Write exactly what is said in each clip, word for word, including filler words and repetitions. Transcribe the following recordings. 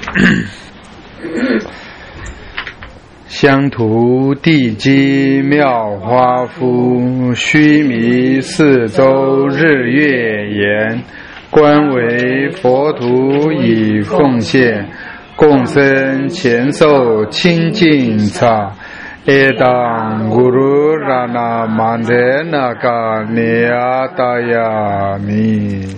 乡土地基妙华夫，须弥四周日月炎。观为佛土以奉献，共生前受清净差。Edam Guru Rana Mandana Ka Niyatayami。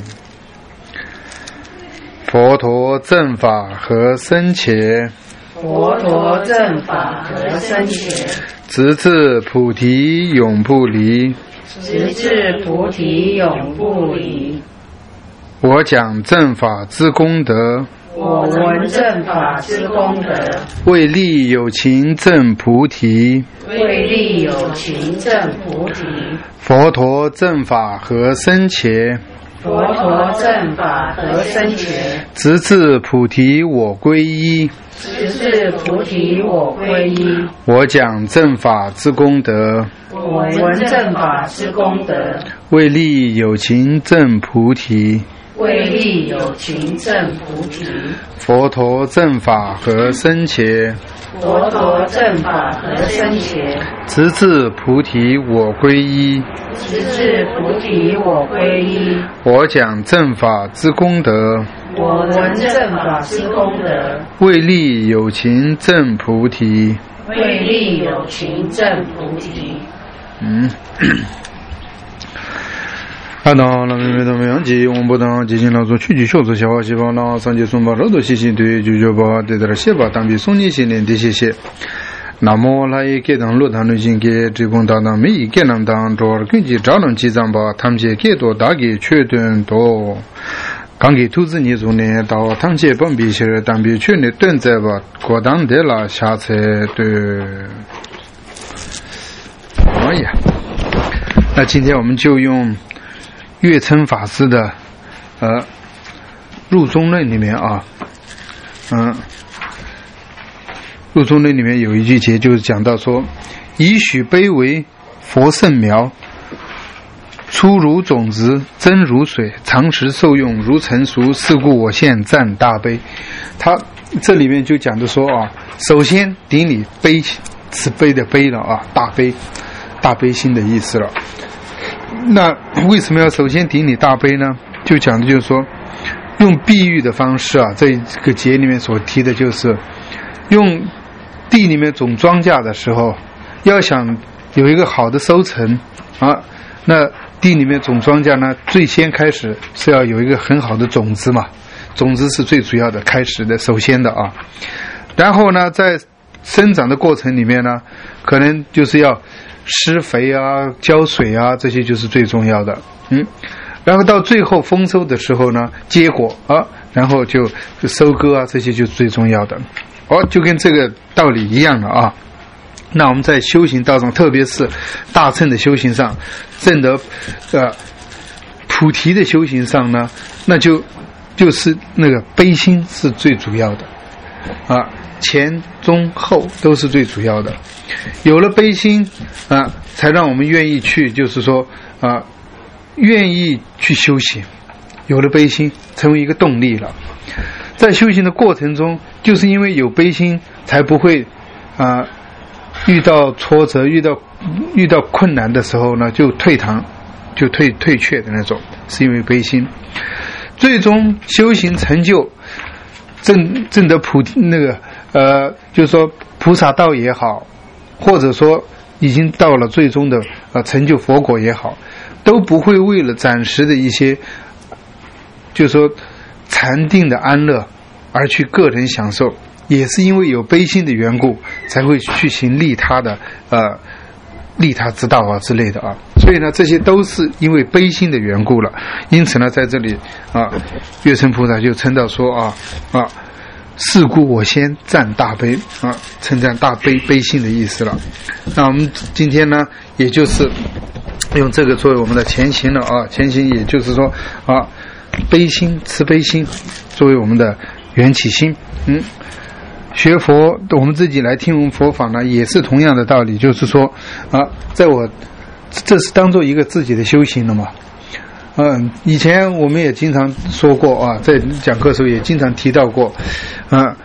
佛陀正法何生且？ 佛陀正法何生且？ 直至菩提永不离。 直至菩提永不离。 我讲正法之功德， 我闻正法之功德， 为利有情证菩提。 为利有情证菩提。 佛陀正法何生且？ 佛陀正法何生且？ 直至菩提我归依。 直至菩提我归依。 我讲正法之功德， 我闻正法之功德， 为利有情证菩提。 为利有情证菩提。 佛陀正法何生且？ 佛陀正法何生且？ 直至菩提我归依。 直至菩提我归依。 我讲正法之功德， 我闻正法之功德， 为利有情证菩提。 为利有情证菩提。 嗯。阿当那明明都没有记，我不当记进老祖去去修持消化细胞呢，三界松巴肉都细细对九九八对的写吧，当比送你心灵的谢谢。南无来给当罗堂的经给这帮大当每一个人当着根据招人记账吧，他们些给多大给确定多。刚给投资你做呢，到堂前本必须当比全的蹲在吧，过当的了下车对。哎呀，那今天我们就用月称法师的呃入中论里面啊，嗯，入中论里面有一句节就是讲到说，以许悲为佛圣苗，初如种子，真如水，常时受用如成熟，是故我现赞大悲。他这里面就讲的说啊，首先顶礼悲，慈悲的悲了啊，大悲，大悲心的意思了。那为什么要首先顶礼大悲呢？就讲的就是说，用比喻的方式啊，这个节里面所提的就是用地里面种庄稼的时候，要想有一个好的收成啊，那地里面种庄稼呢，最先开始是要有一个很好的种子嘛，种子是最主要的开始的首先的啊，然后呢在生长的过程里面呢，可能就是要施肥啊、浇水啊，这些就是最重要的。嗯，然后到最后丰收的时候呢，结果啊，然后就收割啊，这些就是最重要的。哦，就跟这个道理一样的啊。那我们在修行道上，特别是大乘的修行上，证得呃菩提的修行上呢，那就就是那个悲心是最主要的啊。前中后都是最主要的，有了悲心啊，才让我们愿意去，就是说啊，愿意去修行。有了悲心，成为一个动力了。在修行的过程中，就是因为有悲心，才不会啊遇到挫折、遇到遇到困难的时候呢，就退堂，就退退却的那种，是因为悲心。最终修行成就证证得菩提那个。呃，就是说菩萨道也好，或者说已经到了最终的呃成就佛果也好，都不会为了暂时的一些，就是说禅定的安乐而去个人享受，也是因为有悲心的缘故，才会去行利他的呃利他之道啊之类的啊。所以呢，这些都是因为悲心的缘故了。因此呢，在这里啊，月称菩萨就称到说啊啊。是故我先赞大悲啊，称赞大悲悲心的意思了。那我们今天呢，也就是用这个作为我们的前行了啊，前行也就是说啊，悲心慈悲心作为我们的缘起心。嗯，学佛我们自己来听闻佛法呢，也是同样的道理，就是说啊，在我这是当做一个自己的修行了嘛。嗯，以前我们也经常说过啊，在讲课的时候也经常提到过，啊，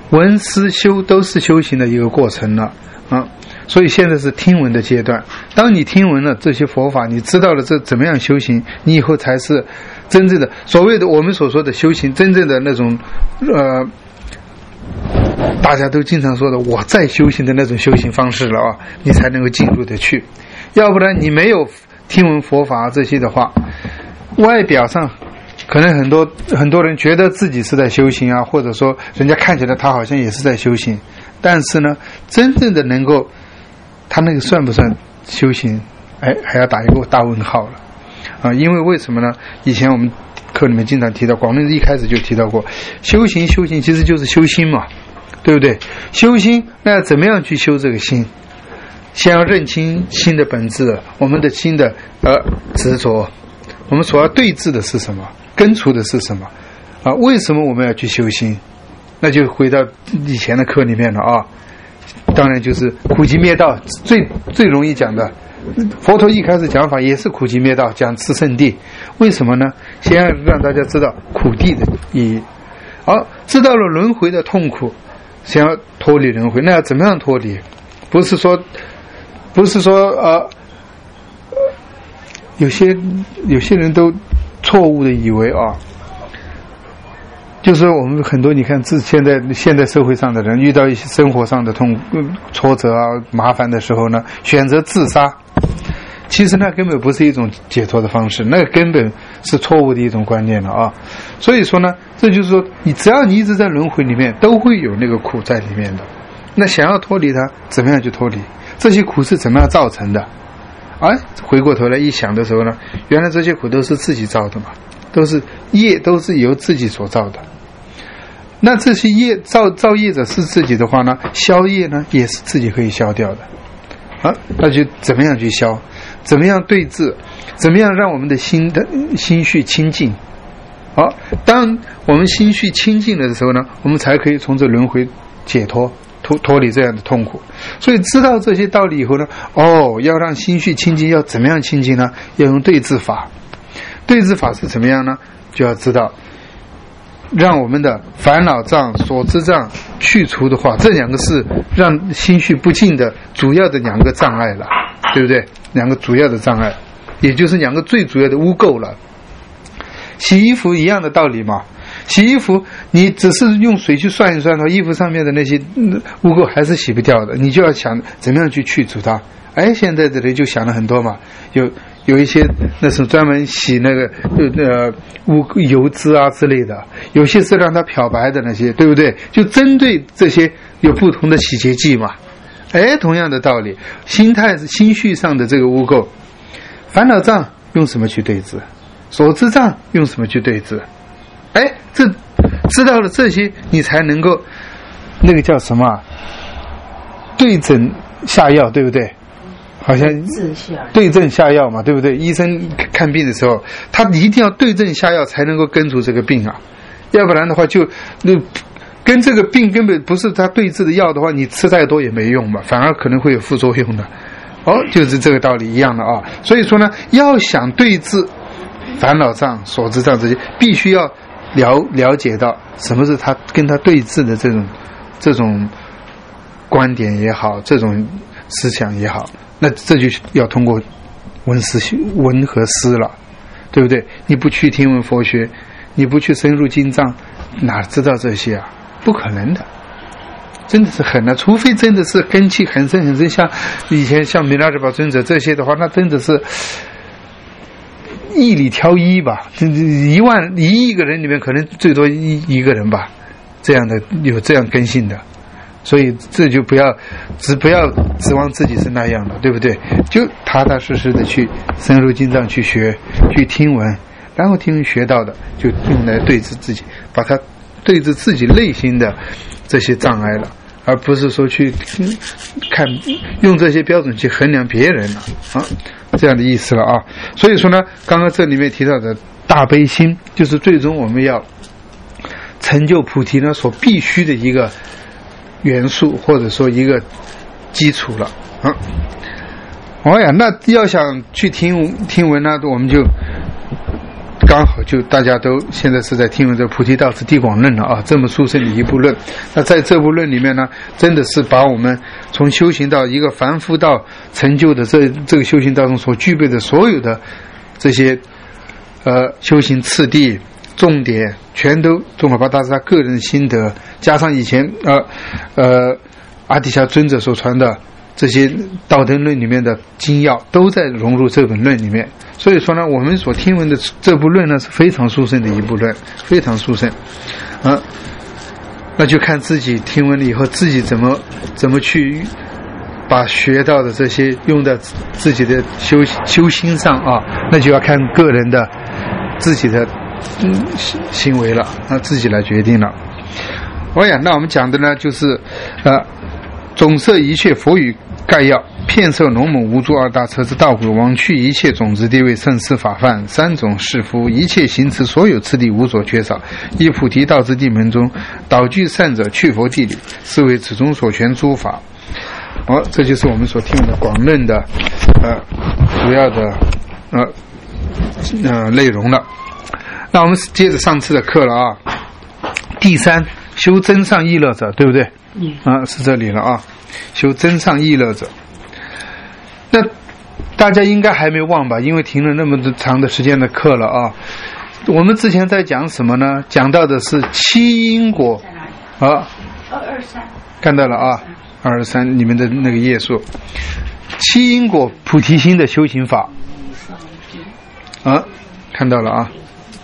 闻思修都是修行的一个过程了啊。所以现在是听闻的阶段，当你听闻了这些佛法，你知道了这怎么样修行，你以后才是真正的所谓的我们所说的修行，真正的那种呃大家都经常说的我在修行的那种修行方式了啊，你才能够进入的去。要不然你没有听闻佛法这些的话，外表上可能很多很多人觉得自己是在修行啊，或者说人家看起来他好像也是在修行，但是呢真正的能够他那个算不算修行，哎，还要打一个大问号了啊！因为为什么呢？以前我们课里面经常提到，广论一开始就提到过，修行修行其实就是修心嘛，对不对？修心，那要怎么样去修这个心？先要认清心的本质，我们的心的呃执着，我们所要对治的是什么？根除的是什么？啊，为什么我们要去修心？那就回到以前的课里面了啊。当然就是苦集灭道，最最容易讲的。佛陀一开始讲法也是苦集灭道，讲四圣谛。为什么呢？先要让大家知道苦谛的意义，好，知道了轮回的痛苦，想要脱离轮回，那要怎么样脱离？不是说，不是说呃，有些有些人都错误的以为啊。就是我们很多你看自现在现在社会上的人遇到一些生活上的痛挫折啊麻烦的时候呢，选择自杀，其实那根本不是一种解脱的方式，那根本是错误的一种观念了啊。所以说呢，这就是说你只要你一直在轮回里面，都会有那个苦在里面的。那想要脱离它，怎么样去脱离？这些苦是怎么样造成的？哎，回过头来一想的时候呢，原来这些苦都是自己造的嘛，都是业，都是由自己所造的。那这些业造造业者是自己的话呢，消业呢也是自己可以消掉的啊。那就怎么样去消？怎么样对治？怎么样让我们的心的心绪清净？好，当我们心绪清净了的时候呢，我们才可以从这轮回解脱，脱脱离这样的痛苦。所以知道这些道理以后呢，哦，要让心绪清净，要怎么样清净呢？要用对治法。对治法是怎么样呢？就要知道让我们的烦恼障、所知障去除的话，这两个是让心绪不净的主要的两个障碍了，对不对？两个主要的障碍，也就是两个最主要的污垢了。洗衣服一样的道理嘛，洗衣服你只是用水去涮一涮的话，衣服上面的那些污垢还是洗不掉的，你就要想怎么样去去除它。哎，现在的人就想了很多嘛，有有一些那是专门洗那个呃污油脂啊之类的，有些是让它漂白的那些，对不对？就针对这些有不同的洗洁剂嘛。哎，同样的道理，心态心绪上的这个污垢，烦恼障用什么去对治？所知障用什么去对治？哎，这知道了这些，你才能够那个叫什么啊？对症下药，对不对？好像对症下药嘛，对不对？医生看病的时候，他一定要对症下药才能够根除这个病啊，要不然的话就那跟这个病根本不是他对治的药的话，你吃再多也没用嘛，反而可能会有副作用的。哦，就是这个道理一样的啊。所以说呢，要想对治烦恼障、所知障这些，必须要了了解到什么是他跟他对治的这种这种观点也好，这种思想也好。那这就要通过闻思闻和思了，对不对？你不去听闻佛学，你不去深入经藏，哪知道这些啊？不可能的，真的是很难。除非真的是根气很深很深，像以前像弥勒日巴尊者这些的话，那真的是一里挑一吧，一万一亿个人里面可能最多一一个人吧，这样的有这样根性的。所以这就不要只不要指望自己是那样的，对不对？就踏踏实实的去深入经藏去学，去听闻，然后听闻学到的就用来对治自己，把它对治自己内心的这些障碍了，而不是说去看用这些标准去衡量别人了啊，这样的意思了啊。所以说呢，刚刚这里面提到的大悲心，就是最终我们要成就菩提呢所必须的一个元素，或者说一个基础了啊。哦呀，那要想去听听闻呢，我们就刚好就大家都现在是在听闻这《菩提道次第广论》了啊，这么殊胜的一部论。那在这部论里面呢，真的是把我们从修行到一个凡夫道成就的这这个修行当中所具备的所有的这些呃修行次第重点，全都宗喀巴大师他个人的心得，加上以前呃呃阿底峡尊者所传的这些道德论里面的精要，都在融入这本论里面。所以说呢，我们所听闻的这部论呢是非常殊胜的一部论，非常殊胜啊。那就看自己听闻了以后，自己怎么怎么去把学到的这些用在自己的修修心上啊，那就要看个人的自己的嗯行为了，那自己来决定了。哦呀，那我们讲的呢就是呃总摄一切佛语概要，遍摄龙猛无诸二大车之道轨，往去一切种子地位圣师法范，三种是夫，一切行持所有次第无所缺少，依菩提道之地门中，导具善者去佛地理，是为此中所全诸法。哦，这就是我们所听的广论的呃主要的呃呃内容了。那我们接着上次的课了啊，第三修真上意乐者，对不对？嗯啊，是这里了啊，修真上意乐者。那大家应该还没忘吧？因为停了那么长的时间的课了啊。我们之前在讲什么呢？讲到的是七因果啊，二二三，看到了啊，二二三里面的那个页数，七因果菩提心的修行法啊，看到了啊。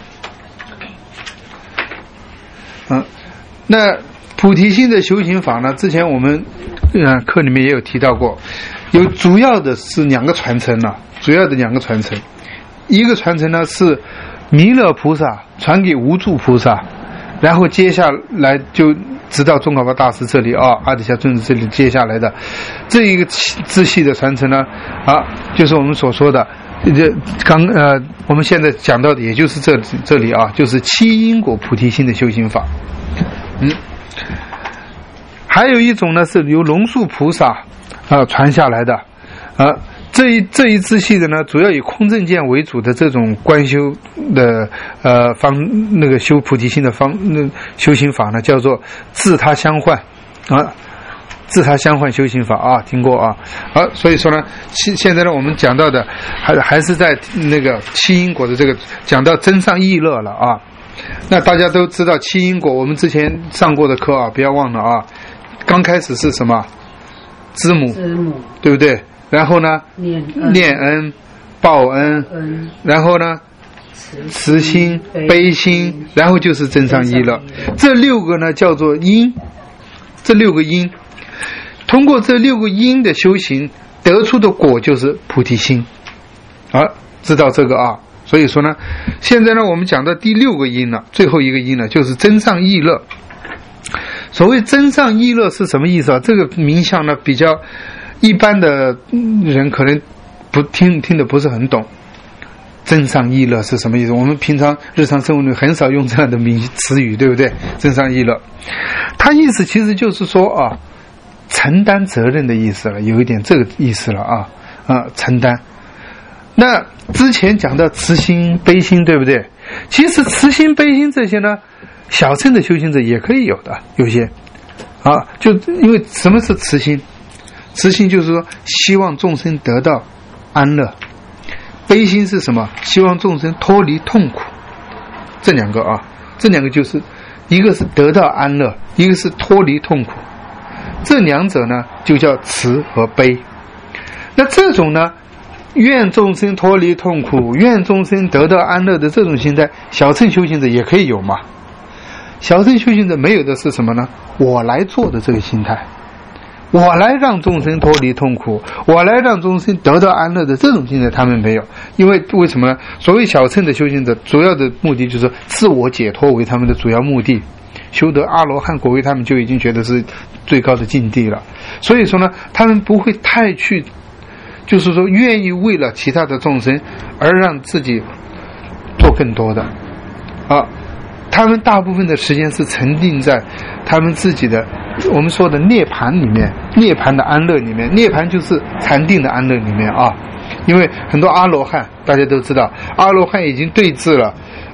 啊，那菩提心的修行法呢？之前我们呃课里面也有提到过，有主要的是两个传承了、啊，主要的两个传承，一个传承呢是弥勒菩萨传给无著菩萨，然后接下来就直到宗喀巴大师这里啊，阿底峡尊者这里接下来的这一个支系的传承呢，啊，就是我们所说的。这刚呃，我们现在讲到的也就是这这里啊，就是七因果菩提心的修行法。嗯，还有一种呢是由龙树菩萨啊、呃、传下来的啊，这一这一支系的呢，主要以空正见为主的这种观修的呃方那个修菩提心的方那修行法呢，叫做自他相换啊。自他相换修行法啊，听过啊，好、啊，所以说呢，现现在呢，我们讲到的还还是在那个七因果的这个讲到真上意乐了啊。那大家都知道七因果，我们之前上过的课啊，不要忘了啊。刚开始是什么？知母，知母，对不对？然后呢，念恩，念恩报恩，恩，然后呢，慈心、悲心，然后就是真上意乐。这六个呢叫做因，这六个因。通过这六个因的修行得出的果就是菩提心啊，知道这个啊。所以说呢，现在呢我们讲到第六个因了，最后一个因呢就是真上意乐。所谓真上意乐是什么意思啊？这个名相呢比较一般的人可能不听听得不是很懂。真上意乐是什么意思？我们平常日常生活里很少用这样的名词语，对不对？真上意乐，它意思其实就是说啊，承担责任的意思了，有一点这个意思了啊啊，承担。那之前讲到慈心、悲心，对不对？其实慈心、悲心这些呢，小乘的修行者也可以有的，有些啊，就因为什么是慈心？慈心就是说希望众生得到安乐，悲心是什么？希望众生脱离痛苦。这两个啊，这两个就是一个是得到安乐，一个是脱离痛苦。这两者呢就叫慈和悲。那这种呢愿众生脱离痛苦，愿众生得到安乐的这种心态，小乘修行者也可以有嘛。小乘修行者没有的是什么呢？我来做的这个心态，我来让众生脱离痛苦，我来让众生得到安乐的这种心态他们没有。因为为什么呢？所谓小乘的修行者主要的目的就是自我解脱为他们的主要目的，修得阿罗汉果位他们就已经觉得是最高的境地了。所以说呢，他们不会太去就是说愿意为了其他的众生而让自己做更多的啊，他们大部分的时间是沉浸在他们自己的我们说的涅槃里面，涅槃的安乐里面，涅槃就是禅定的安乐里面啊。因为很多阿罗汉大家都知道，阿罗汉已经对治了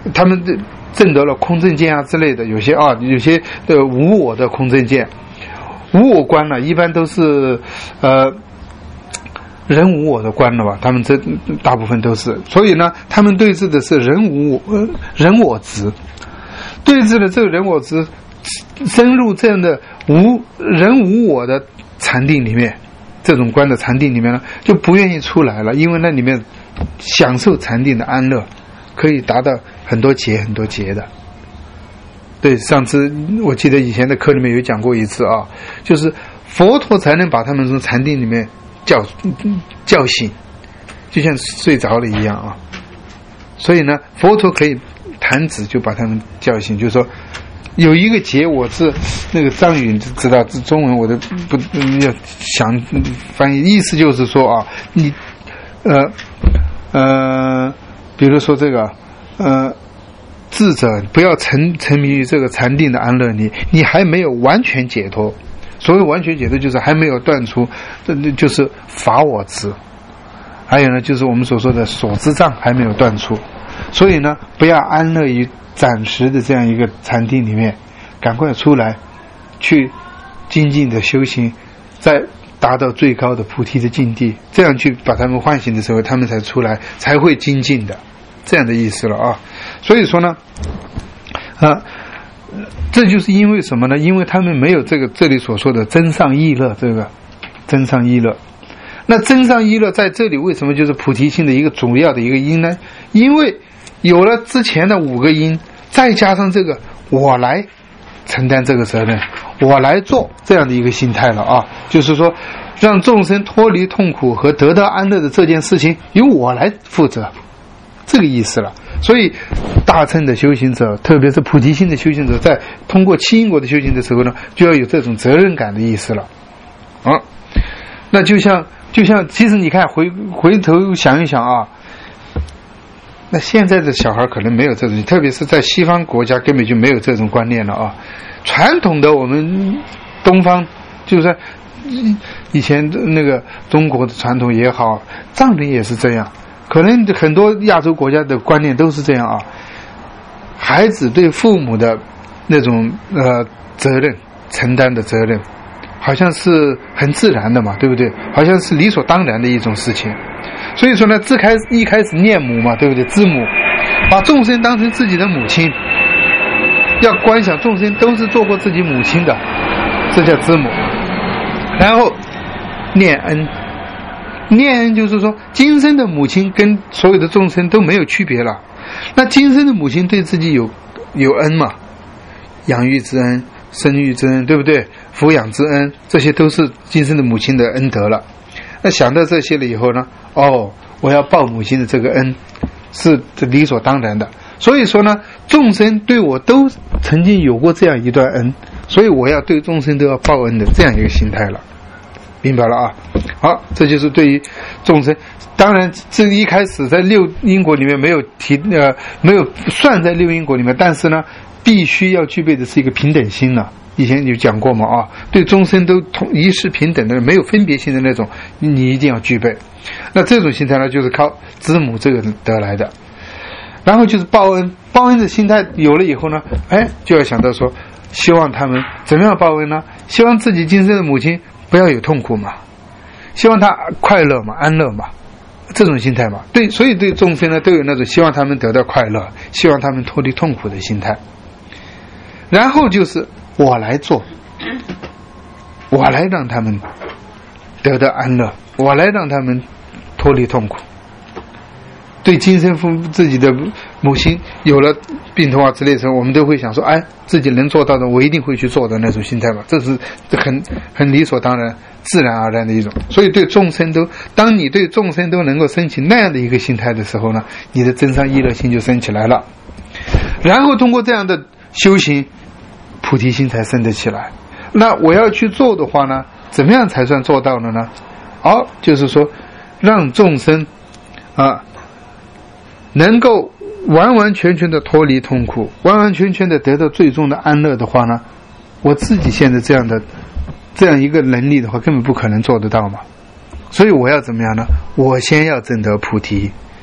他们证得了空正见啊之类的，有些啊有些的无我的空正见，无我观呢，一般都是呃人无我的观了吧？他们这大部分都是，所以呢，他们对峙的是人无我、呃、人我执，对峙的这个人我执深入这样的无人无我的禅定里面，这种观的禅定里面呢，就不愿意出来了，因为那里面享受禅定的安乐，可以达到很多劫很多劫的。对，上次我记得以前的课里面有讲过一次啊，就是佛陀才能把他们从禅定里面叫叫醒，就像睡着了一样啊。所以呢，佛陀可以弹指就把他们叫醒，就是说有一个劫，我是那个张宇知道中文，我都不要想翻译，意思就是说啊，你呃呃，比如说这个呃。智者不要沉沉迷于这个禅定的安乐里，你还没有完全解脱。所谓完全解脱，就是还没有断除，就是法我执，还有呢，就是我们所说的所知障还没有断除。所以呢，不要安乐于暂时的这样一个禅定里面，赶快出来，去精进的修行，再达到最高的菩提的境地，这样去把他们唤醒的时候，他们才出来，才会精进的。这样的意思了啊，所以说呢，啊，这就是因为什么呢？因为他们没有这个这里所说的真上意乐，这个真上意乐。那真上意乐在这里为什么就是菩提心的一个主要的一个因呢？因为有了之前的五个因，再加上这个我来承担这个责任，我来做这样的一个心态了啊，就是说让众生脱离痛苦和得到安乐的这件事情由我来负责。这个意思了。所以大乘的修行者，特别是菩提心的修行者，在通过七因果的修行的时候呢，就要有这种责任感的意思了啊。那就像就像其实你看回回头想一想啊，那现在的小孩可能没有这种，特别是在西方国家根本就没有这种观念了啊。传统的我们东方就是以前那个中国的传统也好，藏人也是这样，可能很多亚洲国家的观念都是这样啊。孩子对父母的那种呃责任承担的责任，好像是很自然的嘛，对不对？好像是理所当然的一种事情。所以说呢，自开一开始念母嘛，对不对？知母，把众生当成自己的母亲，要观想众生都是做过自己母亲的，这叫知母。然后念恩，念恩就是说今生的母亲跟所有的众生都没有区别了。那今生的母亲对自己有有恩嘛，养育之恩、生育之恩，对不对？抚养之恩，这些都是今生的母亲的恩德了。那想到这些了以后呢，哦，我要报母亲的这个恩，是理所当然的。所以说呢，众生对我都曾经有过这样一段恩，所以我要对众生都要报恩的这样一个心态了，明白了啊？好，这就是对于众生。当然，这一开始在六因果里面没有提呃没有算在六因果里面，但是呢，必须要具备的是一个平等心了。以前有讲过嘛啊，对众生都同一视平等的，没有分别心的那种，你一定要具备。那这种心态呢，就是靠知母这个得来的。然后就是报恩，报恩的心态有了以后呢，哎，就要想到说，希望他们怎么样报恩呢？希望自己今生的母亲不要有痛苦嘛，希望她快乐嘛，安乐嘛，这种心态嘛。对，所以对众生呢，都有那种希望他们得到快乐，希望他们脱离痛苦的心态。然后就是我来做，我来让他们得到安乐，我来让他们脱离痛苦。对今生父自己的母亲有了病痛啊之类的时候，我们都会想说，哎，自己能做到的我一定会去做的那种心态吧，这是很很理所当然自然而然的一种。所以对众生都，当你对众生都能够升起那样的一个心态的时候呢，你的真善意乐心就升起来了。然后通过这样的修行，菩提心才升得起来。那我要去做的话呢，怎么样才算做到了呢？好，就是说让众生啊能够完完全全的脱离痛苦，完完全全的得到最终的安乐的话呢，我自己现在这样的这样一个能力的话，根本不可能做得到嘛。所以我要怎么样呢？我先要证得菩提，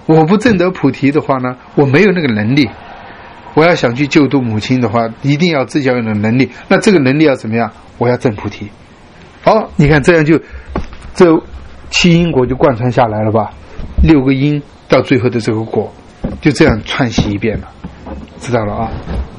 我不证得菩提的话呢，我没有那个能力。我要想去救度母亲的话，一定要自己要有能力。那这个能力要怎么样？我要证菩提。好，你看这样就这七因果就贯穿下来了吧？六个因到最后的这个果，就这样串习一遍了，知道了啊？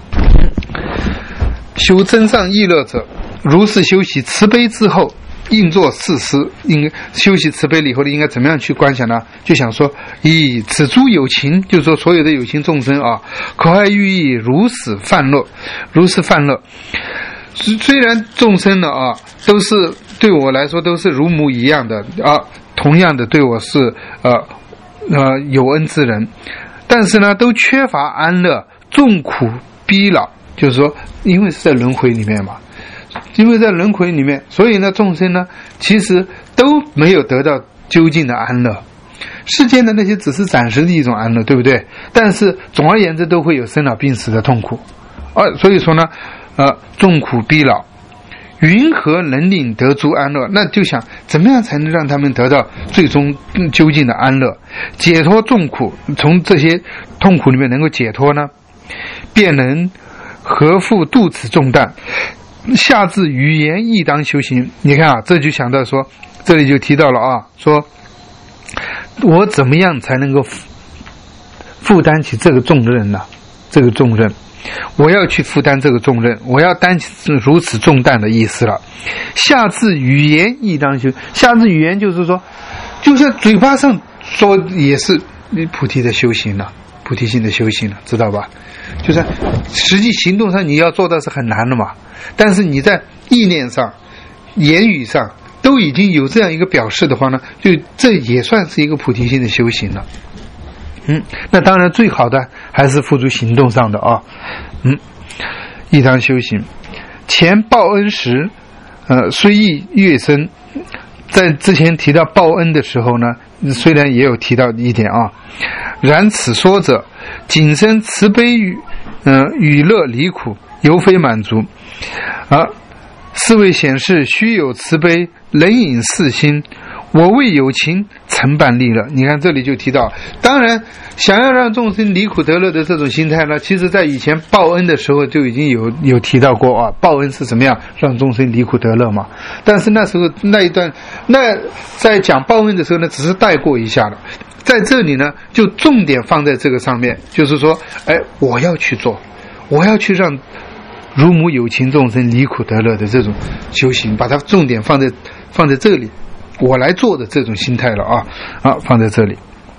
修真上意乐者，如是修习慈悲之后，应作四思。应该修习慈悲了以后，应该怎么样去观想呢？就想说，以此诸有情，就是说所有的有情众生啊，可爱寓意如此犯乐，如此犯乐。虽然众生呢啊，都是对我来说都是如母一样的啊，同样的对我是呃呃有恩之人，但是呢，都缺乏安乐，众苦逼恼。就是说，因为是在轮回里面嘛，因为在轮回里面，所以呢，众生呢，其实都没有得到究竟的安乐。世间的那些只是暂时的一种安乐，对不对？但是总而言之，都会有生老病死的痛苦。啊，所以说呢，呃，众苦逼恼，云何能令得诸安乐？那就想怎么样才能让他们得到最终究竟的安乐，解脱众苦，从这些痛苦里面能够解脱呢？便能何复度此重担？下至语言亦当修行。你看啊，这就想到说，这里就提到了啊，说我怎么样才能够负担起这个重任呢？这个重任，我要去负担这个重任，我要担起如此重担的意思了。下至语言亦当修，下至语言就是说，就算嘴巴上说也是菩提的修行了，菩提心的修行了，知道吧？就是实际行动上你要做到是很难的嘛，但是你在意念上、言语上都已经有这样一个表示的话呢，就这也算是一个菩提心的修行了。嗯，那当然最好的还是付诸行动上的啊。嗯，亦当修行。前报恩时，呃，虽亦越深。在之前提到报恩的时候呢，虽然也有提到一点啊，然此说者，仅生慈悲与呃与乐离苦，犹非满足啊。是为显示须有慈悲，能引四心。我为有情，曾办利乐。你看这里就提到，当然想要让众生离苦得乐的这种心态呢，其实在以前报恩的时候就已经有有提到过啊。报恩是怎么样让众生离苦得乐嘛？但是那时候那一段，那在讲报恩的时候呢，只是带过一下的。在这里呢，就重点放在这个上面，就是说，哎，我要去做，我要去让如母有情众生离苦得乐的这种修行，把它重点放在放在这里。我来做的这种心态了啊啊，放在这里。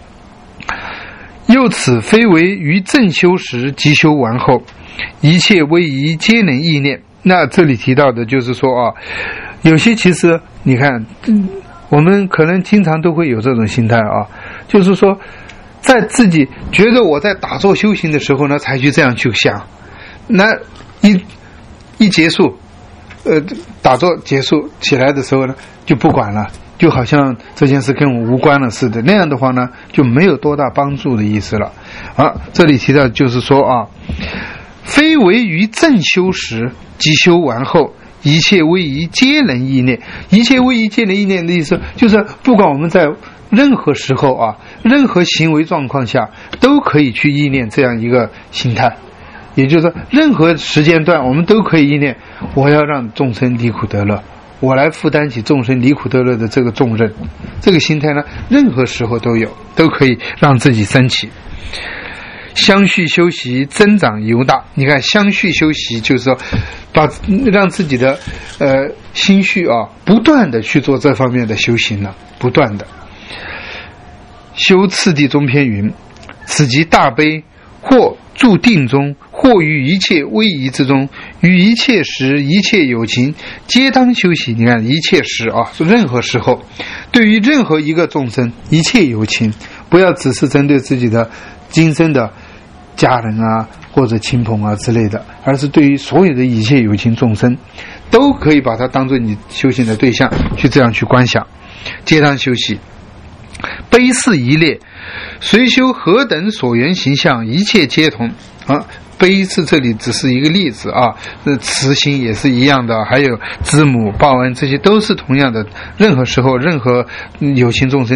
又此非为于正修时即修完后，一切威仪皆能意念。那这里提到的就是说啊，有些其实你看，我们可能经常都会有这种心态啊，就是说，在自己觉得我在打坐修行的时候呢，才去这样去想，那一一结束，呃，打坐结束起来的时候呢，就不管了。就好像这件事跟我无关了似的，那样的话呢，就没有多大帮助的意思了。啊，这里提到就是说啊，非为于正修时即修完后，一切威仪皆能意念。一切威仪皆能意念的意思，就是不管我们在任何时候啊，任何行为状况下，都可以去意念这样一个心态。也就是说，任何时间段我们都可以意念，我要让众生离苦得乐。我来负担起众生离苦得乐的这个重任，这个心态呢，任何时候都有，都可以让自己升起。相续修习，增长犹大。你看，相续修习就是说，把让自己的呃心绪啊，不断的去做这方面的修行了，不断的。修次第中篇云：此即大悲，或住定中，或于一切威仪之中，于一切时一切有情皆当修习。你看一切时啊，任何时候，对于任何一个众生，一切有情，不要只是针对自己的今生的家人啊或者亲朋啊之类的，而是对于所有的一切有情众生，都可以把它当作你修行的对象，去这样去观想，皆当修习。悲是一列，随修何等所缘形象，一切皆同啊。悲是这里只是一个例子啊，慈心也是一样的，还有知母报恩，这些都是同样的。任何时候，任何有情众生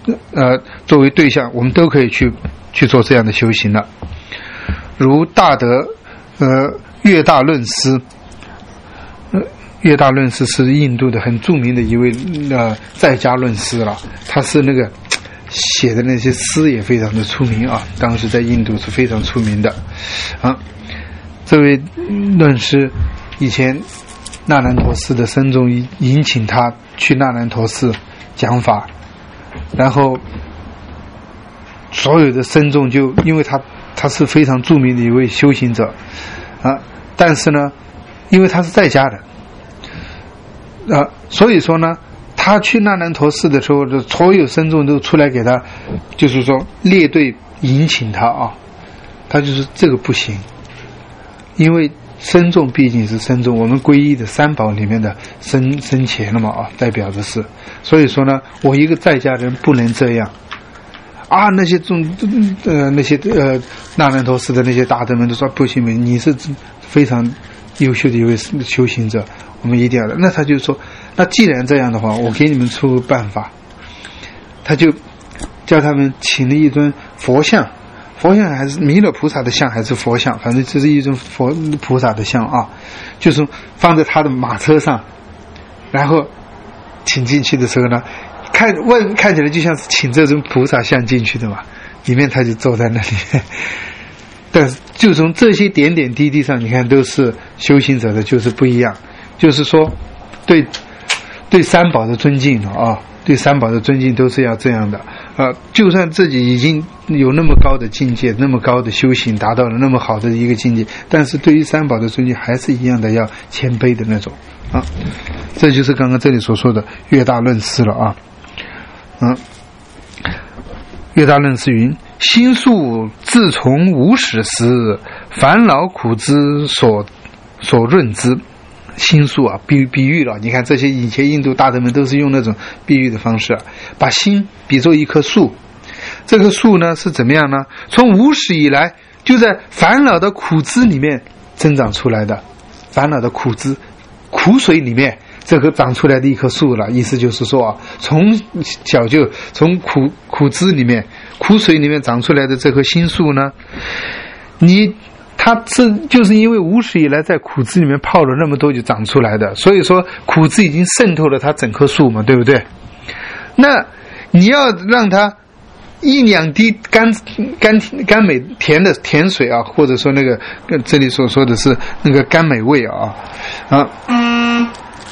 呃作为对象，我们都可以去去做这样的修行了。如大德呃岳大论师，呃岳大论师是印度的很著名的一位呃在家论师了，他是那个写的那些诗也非常的出名啊，当时在印度是非常出名的啊。这位论师以前那兰陀寺的僧众引请他去那兰陀寺讲法，然后所有的僧众就因为他他是非常著名的一位修行者啊，但是呢因为他是在家的啊，所以说呢他去那兰陀寺的时候，所有僧众都出来给他就是说列队引请他啊，他就是这个不行，因为僧众毕竟是僧众，我们皈依的三宝里面的僧僧伽了嘛啊，代表的是，所以说呢我一个在家人不能这样啊，那些众呃那些呃那兰陀寺的那些大德们都说不行，你是非常优秀的一位修行者，我们一定要的。那他就说，那既然这样的话，我给你们出个办法，他就叫他们请了一尊佛像，佛像还是弥勒菩萨的像还是佛像，反正这是一尊佛菩萨的像啊，就是放在他的马车上，然后请进去的时候呢，看外看起来就像是请这尊菩萨像进去的嘛，里面他就坐在那里。但是就从这些点点滴滴上，你看都是修行者的就是不一样，就是说对对三宝的尊敬啊，对三宝的尊敬都是要这样的啊。就算自己已经有那么高的境界，那么高的修行，达到了那么好的一个境界，但是对于三宝的尊敬还是一样的要谦卑的那种啊。这就是刚刚这里所说的岳大论师了啊。嗯，岳大论师云：心术自从无始时，烦恼苦之所所润之。心术啊，比比喻了，你看这些以前印度大德们都是用那种比喻的方式啊，把心比作一棵树。这棵树呢是怎么样呢？从无始以来就在烦恼的苦汁里面增长出来的，烦恼的苦汁苦水里面这个长出来的一棵树了。意思就是说啊，从小就从苦苦汁里面苦水里面长出来的这棵心树呢，你它是就是因为无始以来在苦汁里面泡了那么多就长出来的，所以说苦汁已经渗透了它整棵树嘛，对不对？那你要让它一两滴甘甘甘美甜的甜水啊，或者说那个这里所说的是那个甘美味啊啊，嗯，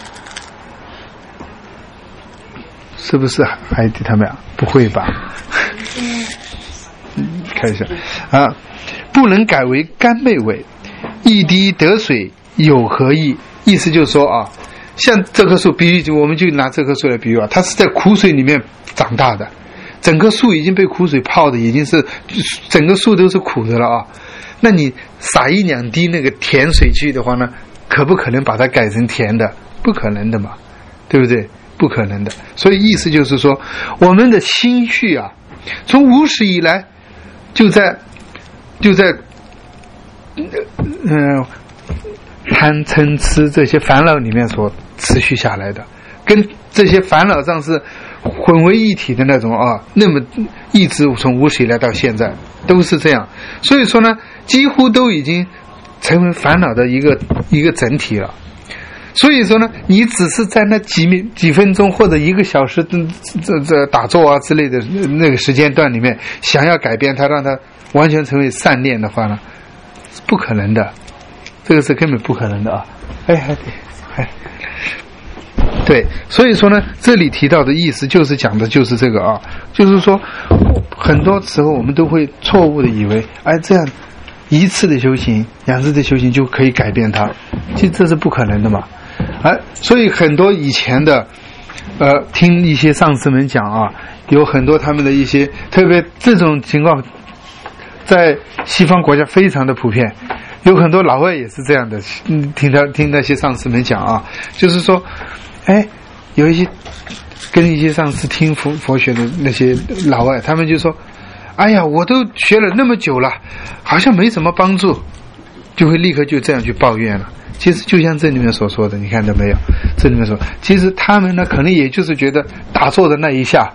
是不是还得他们啊？不会吧？嗯，看一下啊。不能改为甘美味，一滴得水有何益？意思就是说啊，像这棵树，比喻就我们就拿这棵树来比喻啊，它是在苦水里面长大的，整棵树已经被苦水泡的，已经是整个树都是苦的了啊。那你撒一两滴那个甜水去的话呢，可不可能把它改成甜的？不可能的嘛，对不对？不可能的。所以意思就是说，我们的心绪啊，从无始以来就在。就在嗯、呃、贪嗔痴这些烦恼里面所持续下来的，跟这些烦恼上是混为一体的那种啊，那么一直从无始以来到现在都是这样，所以说呢几乎都已经成为烦恼的一个一个整体了。所以说呢，你只是在那几米几分钟或者一个小时这这这打坐啊之类的那个时间段里面，想要改变它，让它完全成为善念的话呢，是不可能的，这个是根本不可能的啊！哎，还得还对，所以说呢，这里提到的意思就是讲的就是这个啊，就是说很多时候我们都会错误的以为，哎，这样一次的修行、两次的修行就可以改变它，其实这是不可能的嘛。哎，所以很多以前的呃，听一些上师们讲啊，有很多他们的一些，特别这种情况在西方国家非常的普遍，有很多老外也是这样的。嗯，听他听那些上师们讲啊，就是说，哎，有一些跟一些上师听佛佛学的那些老外，他们就说，哎呀，我都学了那么久了，好像没什么帮助，就会立刻就这样去抱怨了。其实就像这里面所说的，你看到没有？这里面说，其实他们呢，可能也就是觉得打坐的那一下，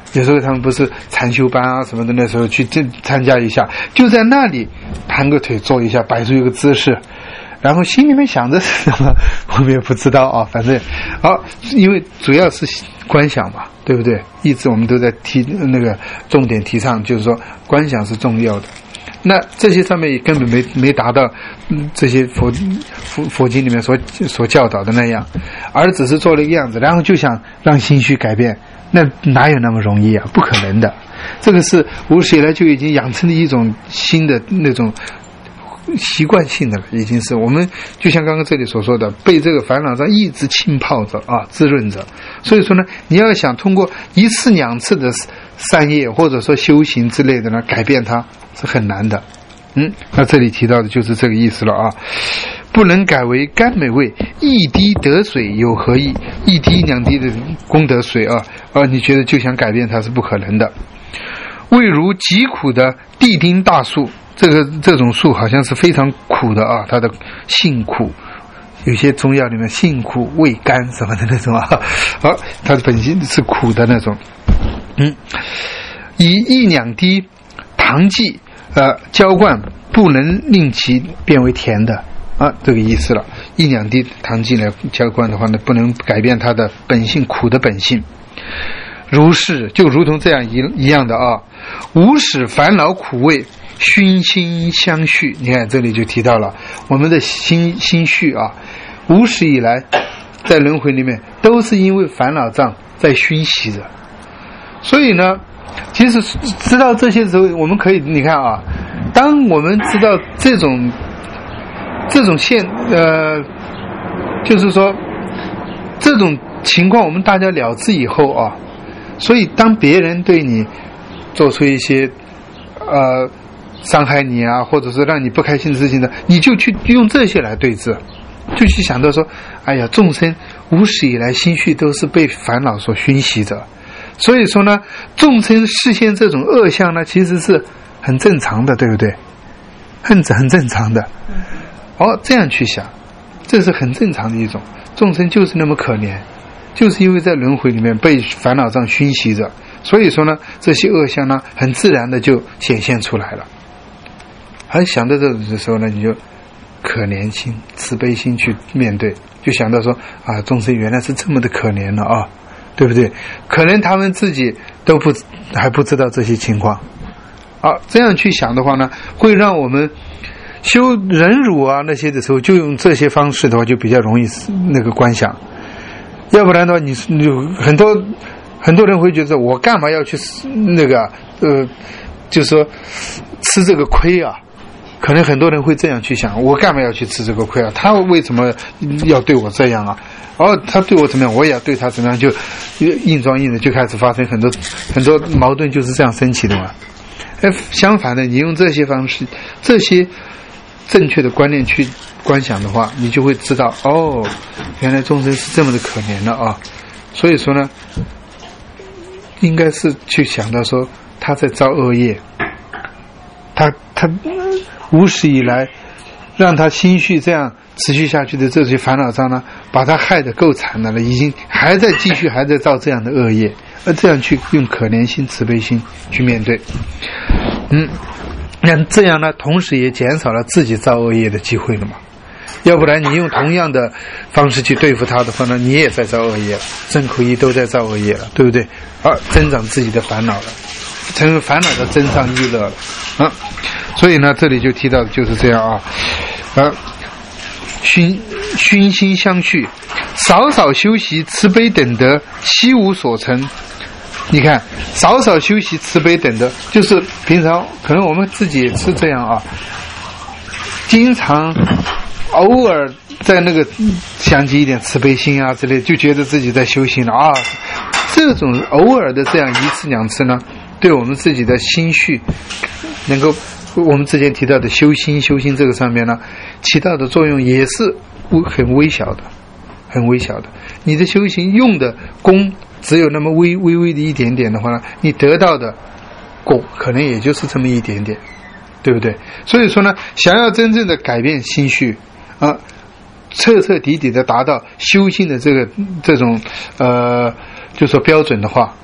有时候他们不是禅修班啊什么的，那时候去参加一下，就在那里盘个腿坐一下，摆出一个姿势，然后心里面想着什么我们也不知道啊，反正好、啊，因为主要是观想嘛，对不对？一直我们都在提那个重点提倡，就是说观想是重要的。那这些上面也根本没没达到、嗯、这些佛佛佛经里面所所教导的那样，而只是做了一个样子，然后就想让心绪改变，那哪有那么容易啊？不可能的。这个是无始以来就已经养成的一种新的那种习惯性的了，已经是我们就像刚刚这里所说的，被这个烦恼障一直浸泡着啊，滋润着。所以说呢，你要想通过一次两次的善业或者说修行之类的呢，改变它是很难的。嗯，那这里提到的就是这个意思了啊。不能改为甘美味，一滴得水有何益？一滴两滴的功德水啊，啊，你觉得就想改变它是不可能的。味如极苦的地丁大树，这个这种树好像是非常苦的啊，它的性苦，有些中药里面性苦味甘什么的那种啊，好、啊，它的本性是苦的那种。嗯，以一两滴糖剂呃浇灌，不能令其变为甜的啊，这个意思了。一两滴糖剂来浇灌的话呢，不能改变它的本性苦的本性。如是就如同这样一一样的啊，无始烦恼苦味熏心相续。你看这里就提到了我们的心心绪啊，无始以来在轮回里面都是因为烦恼障在熏习着。所以呢，其实知道这些时候，我们可以你看啊，当我们知道这种这种现呃，就是说这种情况我们大家了知以后啊，所以当别人对你做出一些呃伤害你啊，或者是让你不开心的事情呢，你就去用这些来对治，就去想到说，哎呀，众生无始以来心绪都是被烦恼所熏习着，所以说呢，众生视现这种恶相呢，其实是很正常的，对不对？很很正常的。哦，这样去想，这是很正常的一种。众生就是那么可怜，就是因为在轮回里面被烦恼障熏习着，所以说呢，这些恶相呢，很自然的就显现出来了。而想到这种的时候呢，你就可怜心、慈悲心去面对，就想到说啊，众生原来是这么的可怜了啊，对不对？可能他们自己都不还不知道这些情况啊，这样去想的话呢，会让我们修忍辱啊那些的时候，就用这些方式的话，就比较容易那个观想。要不然的话，你有很多很多人会觉得，我干嘛要去那个呃，就是说吃这个亏啊？可能很多人会这样去想，我干嘛要去吃这个亏啊？他为什么要对我这样啊？哦，他对我怎么样，我也要对他怎么样，就硬装硬的就开始发生很多很多矛盾，就是这样升起的嘛。哎，相反的，你用这些方式，这些正确的观念去观想的话，你就会知道，哦，原来众生是这么的可怜的啊。所以说呢，应该是去想到说他在造恶业，他他无始以来让他心绪这样持续下去的这些烦恼障呢，把他害得够惨的了，已经还在继续还在造这样的恶业，而这样去用可怜心慈悲心去面对，嗯，那这样呢，同时也减少了自己造恶业的机会了嘛。要不然你用同样的方式去对付他的话呢，你也在造恶业了，身口意都在造恶业了，对不对？而增长自己的烦恼了，成为烦恼的增上意乐了啊。所以呢，这里就提到的就是这样啊，啊，熏熏心相续，少少修习慈悲等德，悉无所成。你看，少少修习慈悲等德，就是平常可能我们自己也是这样啊，经常偶尔在那个想起一点慈悲心啊之类，就觉得自己在修行了啊。这种偶尔的这样一次两次呢，对我们自己的心绪能够，我们之前提到的修心修心这个上面呢，起到的作用也是很微小的，很微小的。你的修行用的功只有那么微微微的一点点的话呢，你得到的果可能也就是这么一点点，对不对？所以说呢，想要真正的改变心绪啊，彻彻底底的达到修心的这个这种呃，就说标准的话，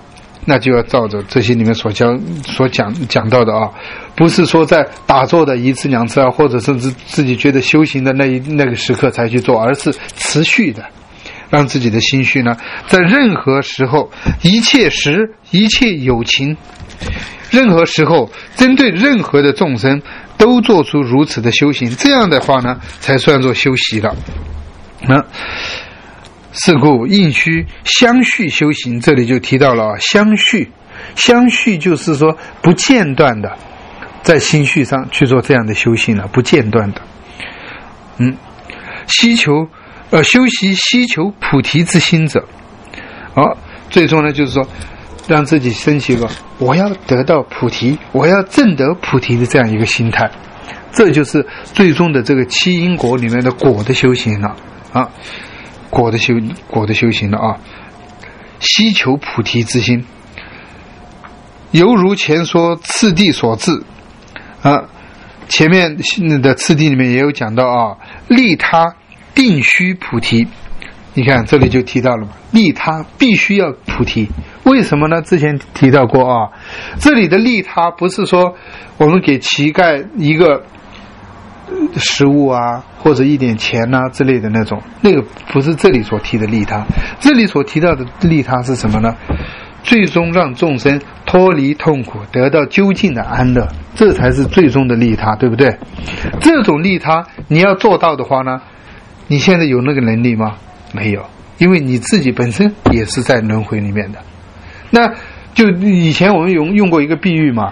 那就要照着这些里面所教所讲讲到的啊，不是说在打坐的一次两次啊，或者甚至自己觉得修行的那一那个时刻才去做，而是持续的，让自己的心绪呢，在任何时候、一切时、一切有情，任何时候针对任何的众生都做出如此的修行，这样的话呢，才算作修习了。那、啊是故应须相续修行，这里就提到了相续，相续就是说不间断的在心绪上去做这样的修行了，不间断的。嗯，希求呃修习希求菩提之心者，好、哦，最终呢就是说让自己升起一个我要得到菩提，我要证得菩提的这样一个心态，这就是最终的这个七因果里面的果的修行了啊。果的修果的修行了啊，希求菩提之心，犹如前说次第所致啊。前面的次第里面也有讲到啊，利他定须菩提。你看这里就提到了嘛，利他必须要菩提。为什么呢？之前提到过啊，这里的利他不是说我们给乞丐一个食物啊，或者一点钱啊之类的那种，那个不是这里所提的利他。这里所提到的利他是什么呢？最终让众生脱离痛苦，得到究竟的安乐，这才是最终的利他，对不对？这种利他你要做到的话呢，你现在有那个能力吗？没有，因为你自己本身也是在轮回里面的。那就以前我们用用过一个比喻嘛，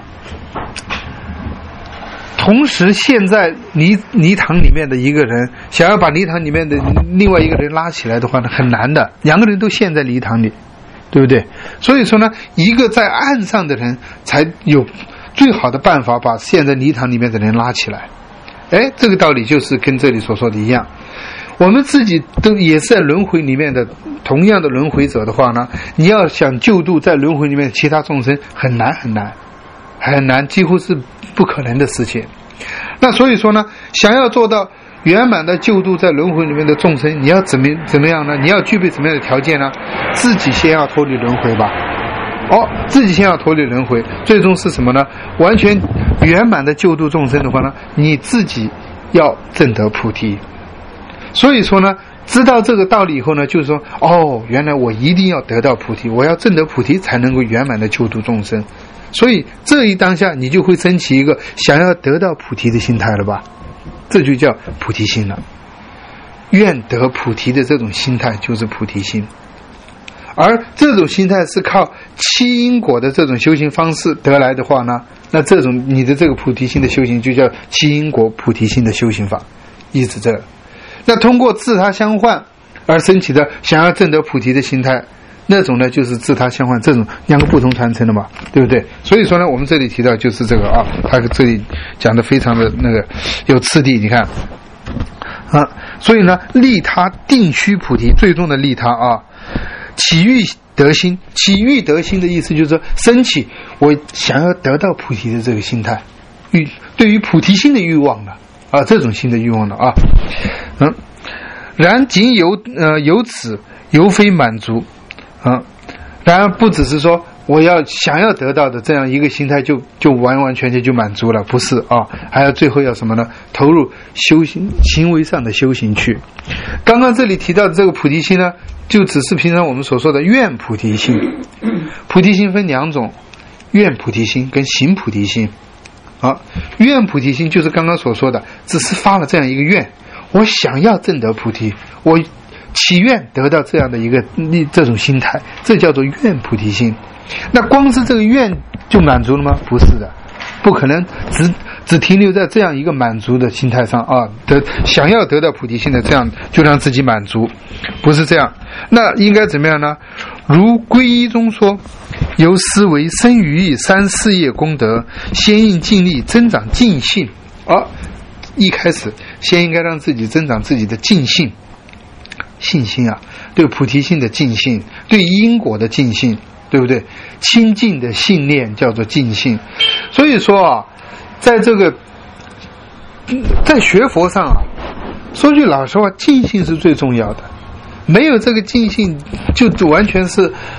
同时现在泥泥塘里面的一个人想要把泥塘里面的另外一个人拉起来的话呢，很难的，两个人都陷在泥塘里，对不对？所以说呢，一个在岸上的人才有最好的办法把陷在泥塘里面的人拉起来。哎，这个道理就是跟这里所说的一样，我们自己都也是在轮回里面的同样的轮回者的话呢，你要想救度在轮回里面的其他众生，很难很难很难，几乎是不可能的事情。那所以说呢，想要做到圆满的救度在轮回里面的众生，你要怎么怎么样呢？你要具备怎么样的条件呢？自己先要脱离轮回吧。哦，自己先要脱离轮回，最终是什么呢？完全圆满的救度众生的话呢，你自己要证得菩提。所以说呢，知道这个道理以后呢，就是说，哦，原来我一定要得到菩提，我要证得菩提才能够圆满的救度众生。所以这一当下你就会升起一个想要得到菩提的心态了吧，这就叫菩提心了。愿得菩提的这种心态就是菩提心，而这种心态是靠七因果的这种修行方式得来的话呢，那这种你的这个菩提心的修行就叫七因果菩提心的修行法，意思这个。那通过自他相换而升起的想要证得菩提的心态，那种呢就是自他相换，这种两个不同传承的嘛，对不对？所以说呢，我们这里提到就是这个啊，他这里讲的非常的那个有次第，你看啊，所以呢，利他定须菩提，最终的利他啊，起欲得心，起欲得心的意思就是说，升起我想要得到菩提的这个心态，欲对于菩提心的欲望了啊，这种心的欲望了啊，嗯，然仅由呃由此犹非满足。啊，然而不只是说我要想要得到的这样一个心态就就完完全全就满足了，不是啊，还要最后要什么呢？投入修行行为上的修行去。刚刚这里提到的这个菩提心呢，就只是平常我们所说的愿菩提心。菩提心分两种，愿菩提心跟行菩提心。啊，愿菩提心就是刚刚所说的，只是发了这样一个愿，我想要证得菩提，我祈愿得到这样的一个这种心态，这叫做愿菩提心。那光是这个愿就满足了吗？不是的，不可能只只停留在这样一个满足的心态上啊，得想要得到菩提心的这样就让自己满足，不是这样。那应该怎么样呢？如皈依中说，由思维生于三事业功德，先应尽力增长净性。啊，一开始先应该让自己增长自己的净性。信心啊，对菩提心的净信，对因果的净信，对不对？清净的信念叫做净信。所以说啊，在这个在学佛上啊，说句老实话，净信是最重要的。没有这个净信，就完全是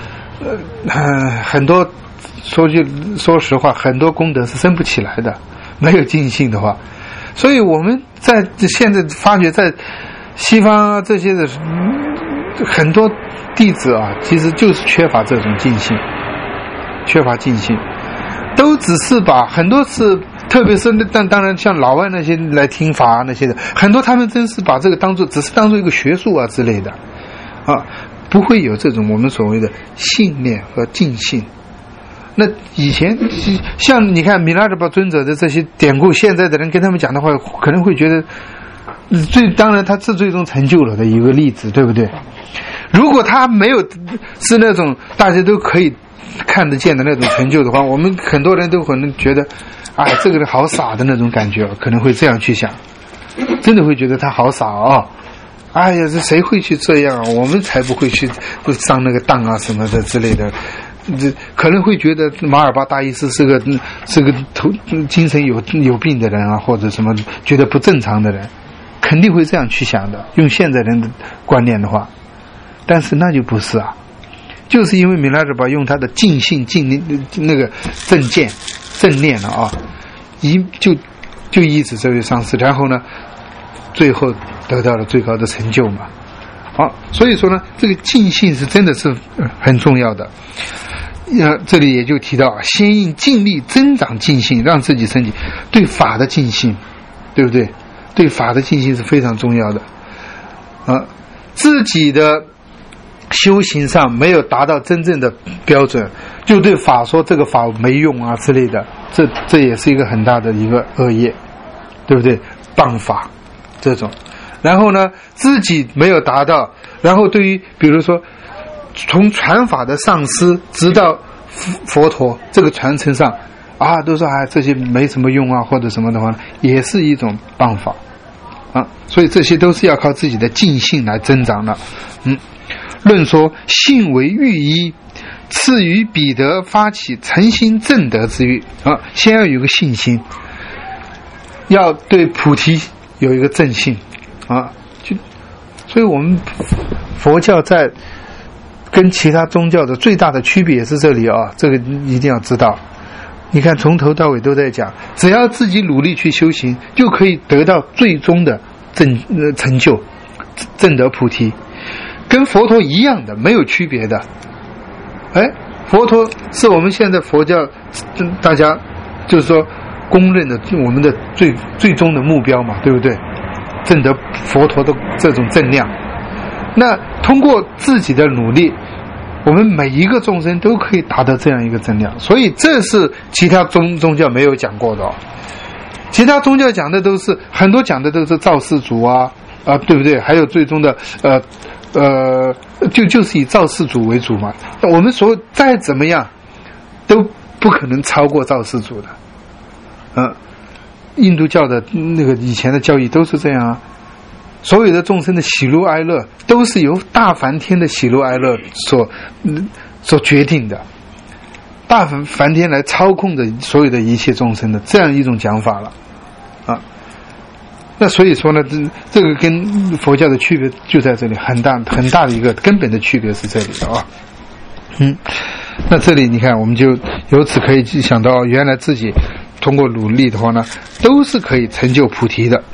呃很多说句说实话，很多功德是升不起来的，没有尽兴的话。所以我们在现在发觉，在西方这些的很多弟子啊，其实就是缺乏这种尽兴，缺乏尽兴，都只是把很多次，特别是但当然像老外那些来听法那些的，很多他们真是把这个当做只是当做一个学术啊之类的啊，不会有这种我们所谓的信念和尽兴。那以前像你看米拉热巴尊者的这些典故，现在的人跟他们讲的话，可能会觉得最当然他是最终成就了的一个例子，对不对？如果他没有是那种大家都可以看得见的那种成就的话，我们很多人都可能觉得哎，这个人好傻的那种感觉，可能会这样去想，真的会觉得他好傻哦。哎呀，这谁会去这样啊？我们才不会去不上那个当啊什么的之类的。这可能会觉得马尔巴大医师是个是个头精神有有病的人啊，或者什么觉得不正常的人，肯定会这样去想的。用现在人的观念的话，但是那就不是啊，就是因为米拉热巴用他的尽性尽那个正见正念了啊，一就就一直这位上师，然后呢，最后得到了最高的成就嘛。好，所以说呢，这个尽性是真的是很重要的。呃，这里也就提到，先应尽力增长尽性，让自己升级，对法的尽性，对不对？对法的尽性是非常重要的。啊，自己的修行上没有达到真正的标准，就对法说这个法没用啊之类的，这这也是一个很大的一个恶业，对不对？谤法这种。然后呢，自己没有达到，然后对于比如说从传法的上师直到佛陀这个传承上啊，都说啊这些没什么用啊或者什么的话，也是一种谤法啊，所以这些都是要靠自己的尽性来增长的。嗯，论说信为欲依，次于彼得发起诚心正德之欲啊，先要有个信心，要对菩提有一个正信啊，就所以我们佛教在跟其他宗教的最大的区别也是这里啊，这个一定要知道。你看从头到尾都在讲，只要自己努力去修行，就可以得到最终的正呃成就，正得菩提，跟佛陀一样的，没有区别的。哎，佛陀是我们现在佛教大家就是说公认的我们的最最终的目标嘛，对不对？证得佛陀的这种正量，那通过自己的努力，我们每一个众生都可以达到这样一个正量，所以这是其他宗宗教没有讲过的哦。其他宗教讲的都是很多讲的都是造世主啊啊，对不对？还有最终的呃呃，就就是以造世主为主嘛。我们说再怎么样都不可能超过造世主的，嗯、呃。印度教的那个以前的教义都是这样啊，所有的众生的喜怒哀乐都是由大梵天的喜怒哀乐所、嗯、所决定的，大梵梵天来操控着所有的一切众生的这样一种讲法了啊。那所以说呢，这这个跟佛教的区别就在这里，很大很大的一个根本的区别是这里的啊。嗯，那这里你看，我们就由此可以想到，原来自己通过努力的话呢，都是可以成就菩提的。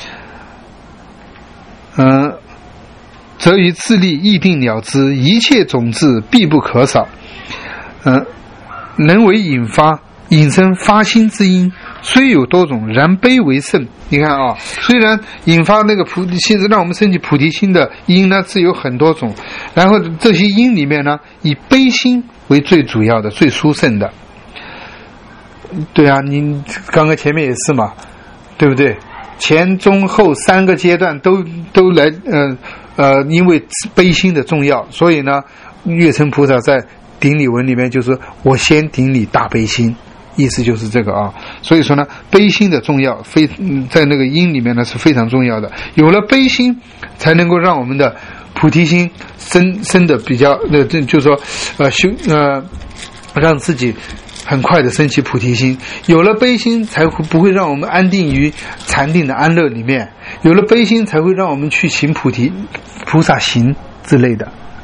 嗯、呃，则于自利亦定了之，一切种子必不可少。嗯、呃，能为引发引生发心之因，虽有多种，然悲为甚。你看啊，虽然引发那个菩提心，让我们升起菩提心的因呢是有很多种，然后这些因里面呢，以悲心为最主要的、最殊胜的。对啊，你刚刚前面也是嘛，对不对？前中后三个阶段都都来，呃呃，因为悲心的重要，所以呢，月称菩萨在顶礼文里面就是我先顶礼大悲心，意思就是这个啊。所以说呢，悲心的重要非在那个因里面呢是非常重要的。有了悲心，才能够让我们的菩提心生生的比较，呃，就是说，呃修呃，让自己很快的升起菩提心。有了悲心，才会不会让我们安定于禅定的安乐里面。有了悲心，才会让我们去行菩提菩萨行之类的。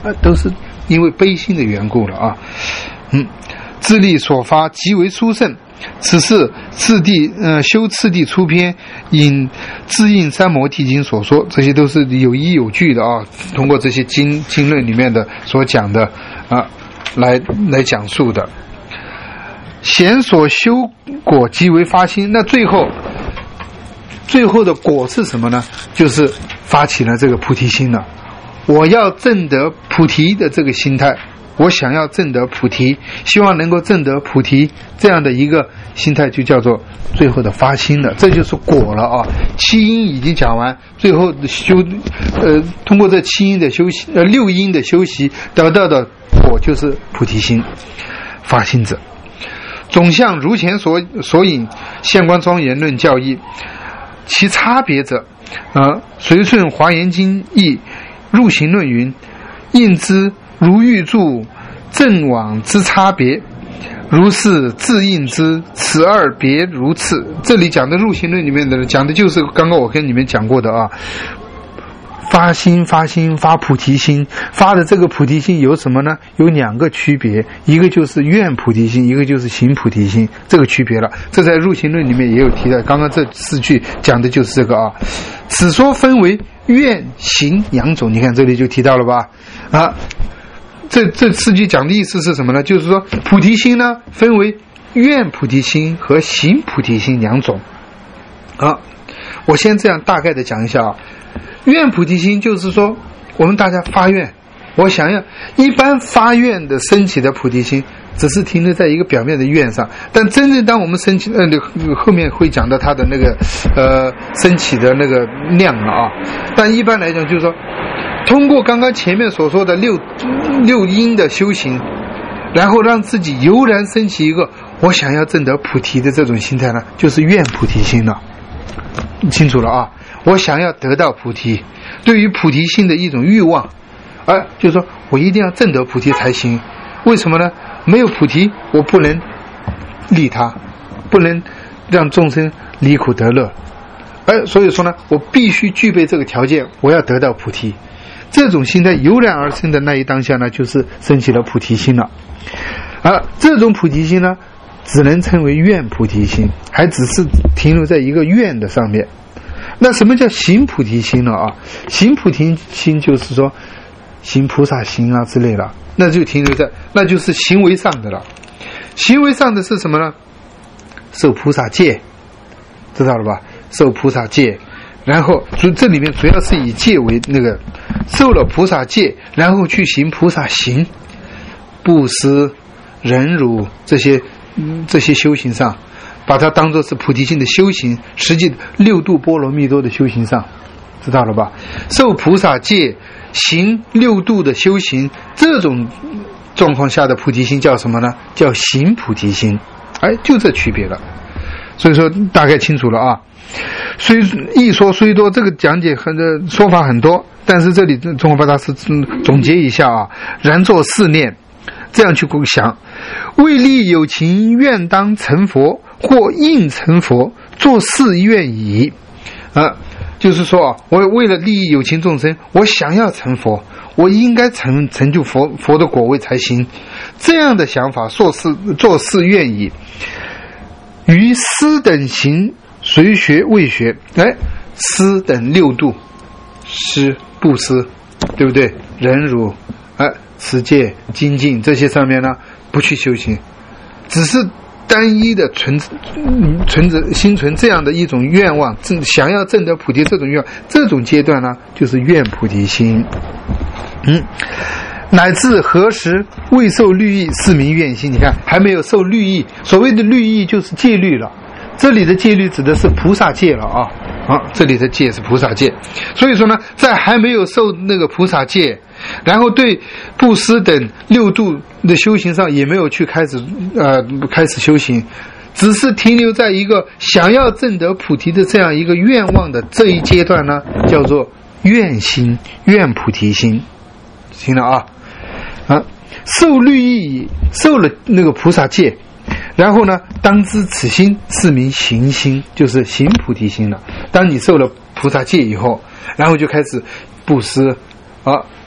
呃，都是因为悲心的缘故了啊。嗯，自力所发极为殊胜，此是次第呃修次第出篇引自印三摩地经所说，这些都是有依有据的啊。通过这些经经论里面的所讲的啊，来来讲述的。贤所修果即为发心，那最后最后的果是什么呢？就是发起了这个菩提心了。我要证得菩提的这个心态，我想要证得菩提，希望能够证得菩提，这样的一个心态就叫做最后的发心了，这就是果了啊。七因已经讲完，最后修呃通过这七因的修习呃六因的修习得到的果就是菩提心，发心者。总像如前所所引现观庄严论教义，其差别者，呃，随顺华严经义入行论云：应知如欲著正往之差别，如是自应之，此二别如次。这里讲的入行论里面的讲的就是刚刚我跟你们讲过的啊。发心发心发菩提心，发的这个菩提心有什么呢？有两个区别，一个就是愿菩提心，一个就是行菩提心，这个区别了。这在入行论里面也有提到，刚刚这四句讲的就是这个啊。此说分为愿行两种，你看这里就提到了吧？啊，这这四句讲的意思是什么呢？就是说菩提心呢分为愿菩提心和行菩提心两种。啊，我先这样大概的讲一下啊。愿菩提心就是说我们大家发愿，我想要一般发愿的升起的菩提心只是停留在一个表面的愿上，但真正当我们升起呃后面会讲到它的那个呃升起的那个量了啊。但一般来讲就是说通过刚刚前面所说的六六因的修行，然后让自己油然升起一个我想要证得菩提的这种心态呢，就是愿菩提心了。清楚了啊，我想要得到菩提，对于菩提心的一种欲望，而就是说我一定要证得菩提才行。为什么呢？没有菩提我不能利他，不能让众生离苦得乐，而所以说呢我必须具备这个条件，我要得到菩提。这种心态油然而生的那一当下呢，就是升起了菩提心了。而这种菩提心呢只能称为愿菩提心，还只是停留在一个愿的上面。那什么叫行菩提心呢？啊，行菩提心就是说行菩萨行啊之类的，那就停留在那就是行为上的了。行为上的是什么呢？受菩萨戒，知道了吧？受菩萨戒，然后这里面主要是以戒为那个受了菩萨戒，然后去行菩萨行，布施、忍辱这些这些修行上，把它当作是菩提心的修行，实际六度波罗蜜多的修行上，知道了吧？受菩萨戒，行六度的修行，这种状况下的菩提心叫什么呢？叫行菩提心。哎，就这区别了。所以说大概清楚了啊。虽一说虽多，这个讲解很说法很多，但是这里中国八大师总结一下啊，然作四念，这样去想：为利有情，愿当成佛，或应成佛，做事愿矣。啊，就是说啊，我为了利益有情众生，我想要成佛，我应该成成就佛佛的果位才行。这样的想法，做事做事愿矣。于施等行，随学未学。哎，施等六度，施布施，对不对？忍辱，哎，持戒、精进这些上面呢，不去修行，只是单一的存存着心存这样的一种愿望，想要证得菩提这种愿望，这种阶段呢，就是愿菩提心。嗯，乃至何时未受律义，是名愿心。你看，还没有受律义，所谓的律义就是戒律了。这里的戒律指的是菩萨戒了啊啊！这里的戒是菩萨戒，所以说呢，在还没有受那个菩萨戒，然后对布施等六度的修行上也没有去开始呃开始修行，只是停留在一个想要证得菩提的这样一个愿望的这一阶段呢，叫做愿心，愿菩提心。行了啊啊！受律义，受了那个菩萨戒，然后呢，当知此心是名行心，就是行菩提心了。当你受了菩萨戒以后，然后就开始布施啊，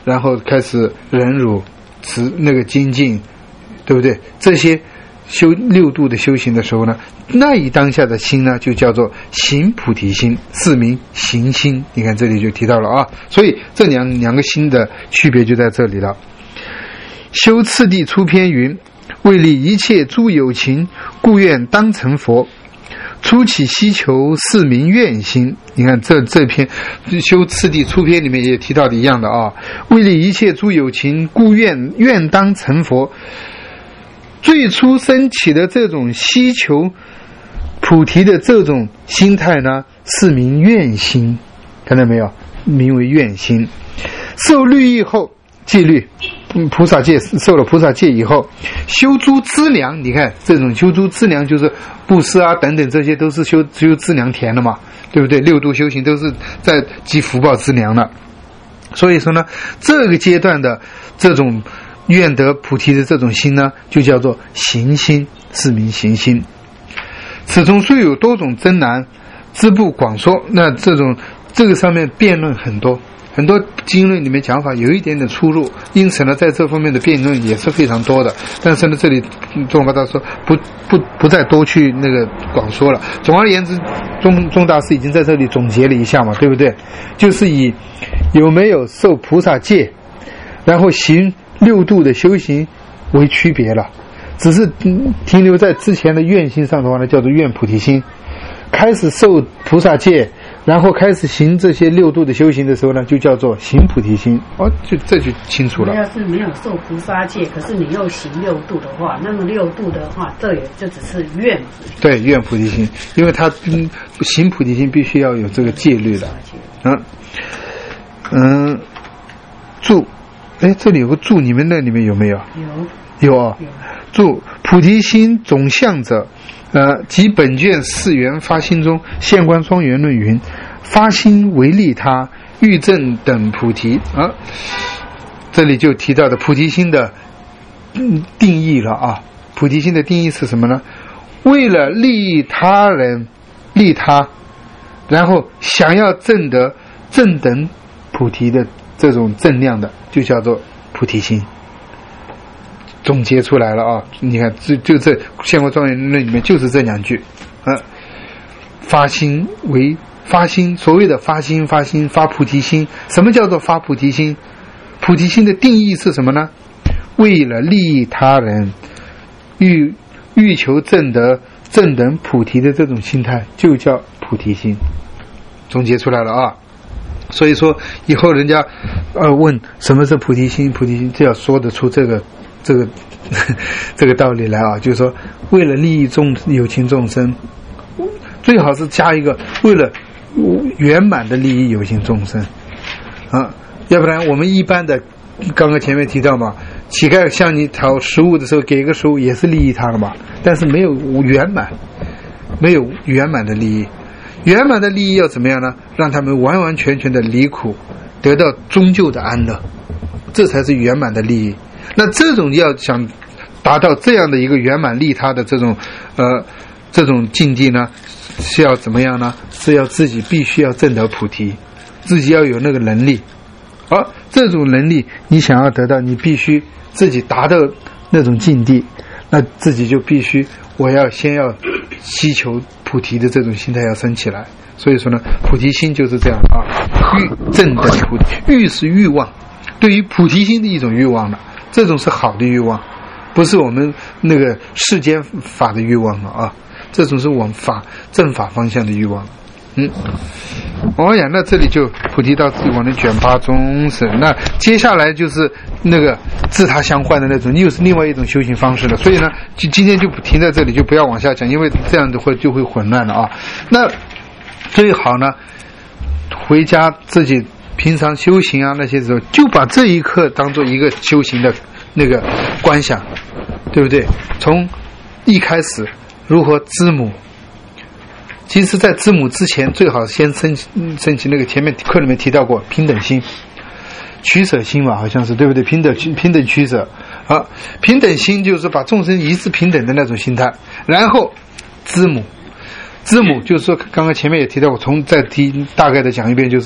然后开始忍辱、持那个精进，对不对？这些修六度的修行的时候呢，那一当下的心呢，就叫做行菩提心，是名行心。你看这里就提到了啊，所以这两两个心的区别就在这里了。修次第出篇云：为利一切诸有情，故愿当成佛。初起希求，是名愿心。你看这这篇修次第出篇里面也提到的一样的啊，为利一切诸有情，故愿愿当成佛。最初升起的这种希求菩提的这种心态呢，是名愿心，看到没有？名为愿心。受律以后，戒律菩萨戒，受了菩萨戒以后，修诸资粮。你看这种修诸资粮，就是布施啊等等，这些都是修修资粮田的嘛，对不对？六度修行都是在积福报资粮的。所以说呢，这个阶段的这种愿得菩提的这种心呢，就叫做行心，是名行心。此中虽有多种真难，知不广说。那这种这个上面辩论很多，很多经论里面讲法有一点点出入，因此呢，在这方面的辩论也是非常多的。但是呢，这里宗喀巴说不不不再多去那个广说了。总而言之，宗宗大师已经在这里总结了一下嘛，对不对？就是以有没有受菩萨戒，然后行六度的修行为区别了。只是停留在之前的愿心上的话呢，叫做愿菩提心。开始受菩萨戒，然后开始行这些六度的修行的时候呢，就叫做行菩提心。哦，就这就清楚了。 要是没有受菩萨戒，可是你又行六度的话，那么六度的话，这也就只是愿。 对，愿菩提心，因为他嗯行菩提心必须要有这个戒律的。嗯嗯，注，哎，这里有个注，你们那里面有没有？ 有。 有啊。注：菩提心总相者，呃，即本卷四元发心中现观庄严论云：发心为利他，欲证等菩提啊。这里就提到的菩提心的、嗯、定义了啊。菩提心的定义是什么呢？为了利益他人、利他，然后想要证得正等菩提的这种正量的，就叫做菩提心。总结出来了啊！你看，就就这《现观庄严论》里面就是这两句，啊，发心为发心，所谓的发心、发心、发菩提心，什么叫做发菩提心？菩提心的定义是什么呢？为了利益他人，欲欲求证得正等菩提的这种心态，就叫菩提心。总结出来了啊！所以说，以后人家呃问什么是菩提心，菩提心就要说得出这个。这个这个道理来啊，就是说，为了利益众有情众生，最好是加一个为了圆满的利益有情众生啊，要不然我们一般的，刚刚前面提到嘛，乞丐向你讨食物的时候给一个食物也是利益他的嘛，但是没有圆满，没有圆满的利益，圆满的利益要怎么样呢？让他们完完全全的离苦，得到终究的安乐，这才是圆满的利益。那这种要想达到这样的一个圆满利他的这种呃这种境地呢，是要怎么样呢？是要自己必须要证得菩提，自己要有那个能力。而这种能力你想要得到，你必须自己达到那种境地，那自己就必须我要先要希求菩提的这种心态要升起来。所以说呢，菩提心就是这样啊，欲证得菩提，欲是欲望，对于菩提心的一种欲望了。这种是好的欲望，不是我们那个世间法的欲望了啊！这种是往法正法方向的欲望。嗯，哦呀，那这里就菩提道次第广的卷八中是，那接下来就是那个自他相换的那种，又是另外一种修行方式了。所以呢，就今天就停在这里，就不要往下讲，因为这样的会就会混乱了啊。那最好呢，回家自己。平常修行啊那些时候，就把这一刻当做一个修行的那个观想，对不对？从一开始如何知母，其实在知母之前，最好先升升起那个前面课里面提到过平等心、取舍心嘛，好像是对不对？平等平等取舍啊，平等心就是把众生一致平等的那种心态，然后知母。知母就是说，刚刚前面也提到过，从再提大概的讲一遍，就是说，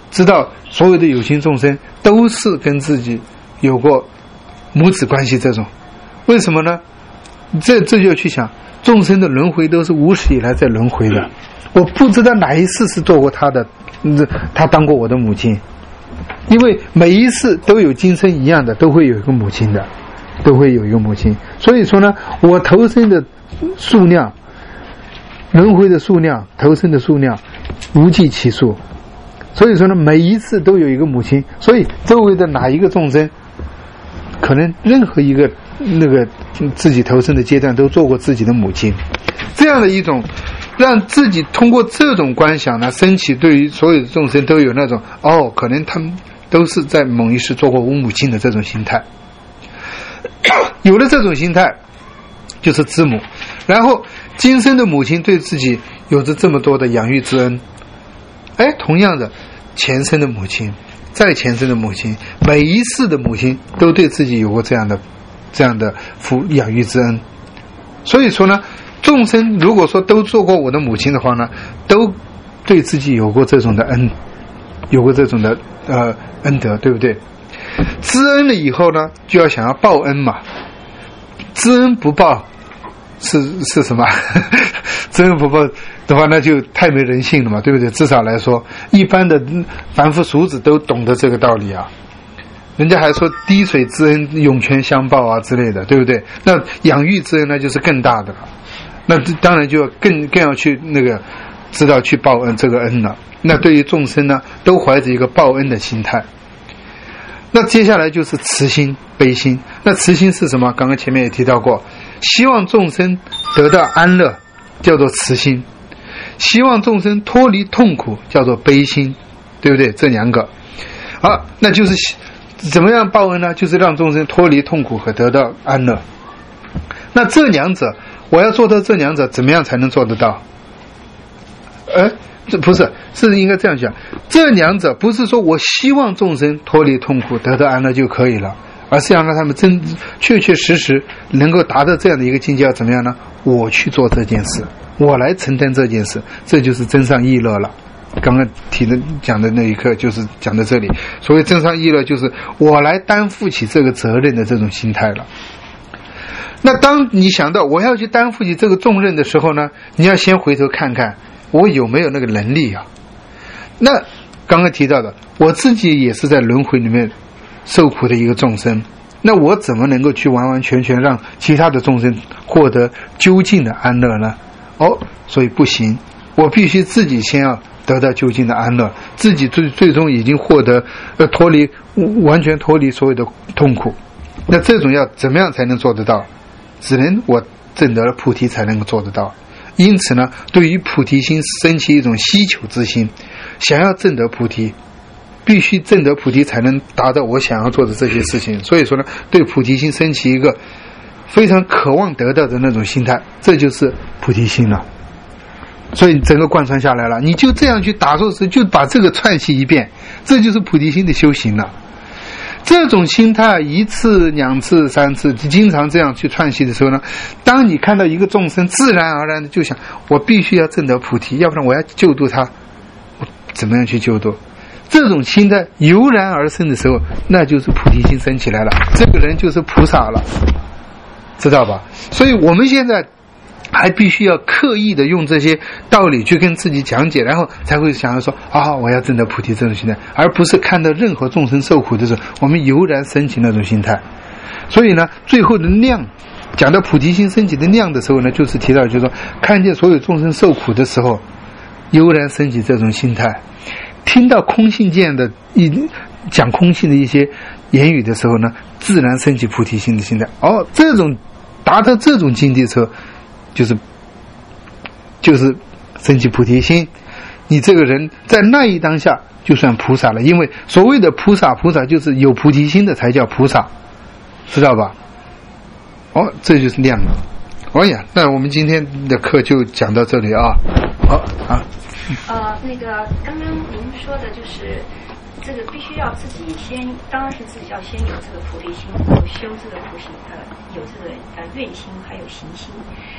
知道所有的有情众生都是跟自己有过母子关系，这种为什么呢？这这就要去想，众生的轮回都是无始以来在轮回的，我不知道哪一世是做过他的，他当过我的母亲，因为每一世都有今生一样的，都会有一个母亲的，都会有一个母亲。所以说呢，我投生的数量，轮回的数量，投生的数量无计其数。所以说呢，每一次都有一个母亲，所以周围的哪一个众生，可能任何一个那个自己投生的阶段都做过自己的母亲。这样的一种让自己通过这种观想呢，升起对于所有的众生都有那种哦，可能他们都是在某一世做过我母亲的这种心态。有了这种心态就是知母，然后今生的母亲对自己有着这么多的养育之恩，哎，同样的前生的母亲，再前生的母亲，每一世的母亲都对自己有过这样的这样的抚养育之恩。所以说呢，众生如果说都做过我的母亲的话呢，都对自己有过这种的恩，有过这种的呃恩德，对不对？知恩了以后呢，就要想要报恩嘛。知恩不报是是什么？知恩不报的话，那就太没人性了嘛，对不对？至少来说，一般的凡夫俗子都懂得这个道理啊。人家还说滴水之恩涌泉相报啊之类的，对不对？那养育之恩那就是更大的了，那当然就要更更要去那个知道去报恩这个恩了。那对于众生呢，都怀着一个报恩的心态。那接下来就是慈心悲心。那慈心是什么？刚刚前面也提到过，希望众生得到安乐叫做慈心，希望众生脱离痛苦叫做悲心，对不对？这两个啊，那就是怎么样报恩呢？就是让众生脱离痛苦和得到安乐。那这两者，我要做到这两者，怎么样才能做得到？哎，这不是，是应该这样讲，这两者不是说我希望众生脱离痛苦得到安乐就可以了，而是要让他们真确确实实能够达到这样的一个境界。要怎么样呢？我去做这件事，我来承担这件事，这就是真上意乐了。刚刚提的讲的那一刻就是讲到这里，所谓真上意乐就是我来担负起这个责任的这种心态了。那当你想到我要去担负起这个重任的时候呢，你要先回头看看我有没有那个能力啊。那刚刚提到的，我自己也是在轮回里面受苦的一个众生，那我怎么能够去完完全全让其他的众生获得究竟的安乐呢？哦，所以不行，我必须自己先要得到究竟的安乐，自己最最终已经获得呃脱离完全脱离所有的痛苦。那这种要怎么样才能做得到？只能我证得了菩提才能够做得到。因此呢，对于菩提心升起一种希求之心，想要证得菩提，必须证得菩提才能达到我想要做的这些事情。所以说呢，对菩提心升起一个非常渴望得到的那种心态，这就是菩提心了。所以整个贯穿下来了，你就这样去打坐时，就把这个串习一遍，这就是菩提心的修行了。这种心态一次两次三次经常这样去串习的时候呢，当你看到一个众生，自然而然的就想我必须要证得菩提，要不然我要救度他，我怎么样去救度？这种心态油然而生的时候，那就是菩提心升起来了，这个人就是菩萨了，知道吧？所以我们现在还必须要刻意的用这些道理去跟自己讲解，然后才会想要说啊，我要证得菩提这种心态，而不是看到任何众生受苦的时候，我们油然升起那种心态。所以呢，最后的量，讲到菩提心升起的量的时候呢，就是提到就是说，看见所有众生受苦的时候，油然升起这种心态；听到空性见的一讲空性的一些言语的时候呢，自然升起菩提心的心态。哦，这种达到这种境界的时候，就是就是升起菩提心，你这个人在那一当下就算菩萨了。因为所谓的菩萨，菩萨就是有菩提心的才叫菩萨，知道吧？哦，这就是量了。哦呀，那我们今天的课就讲到这里啊。好啊。 呃，那个刚刚您说的就是这个必须要自己先，当然是自己要先有这个菩提心，有修这个菩提，呃，有这个呃愿心，还有行心。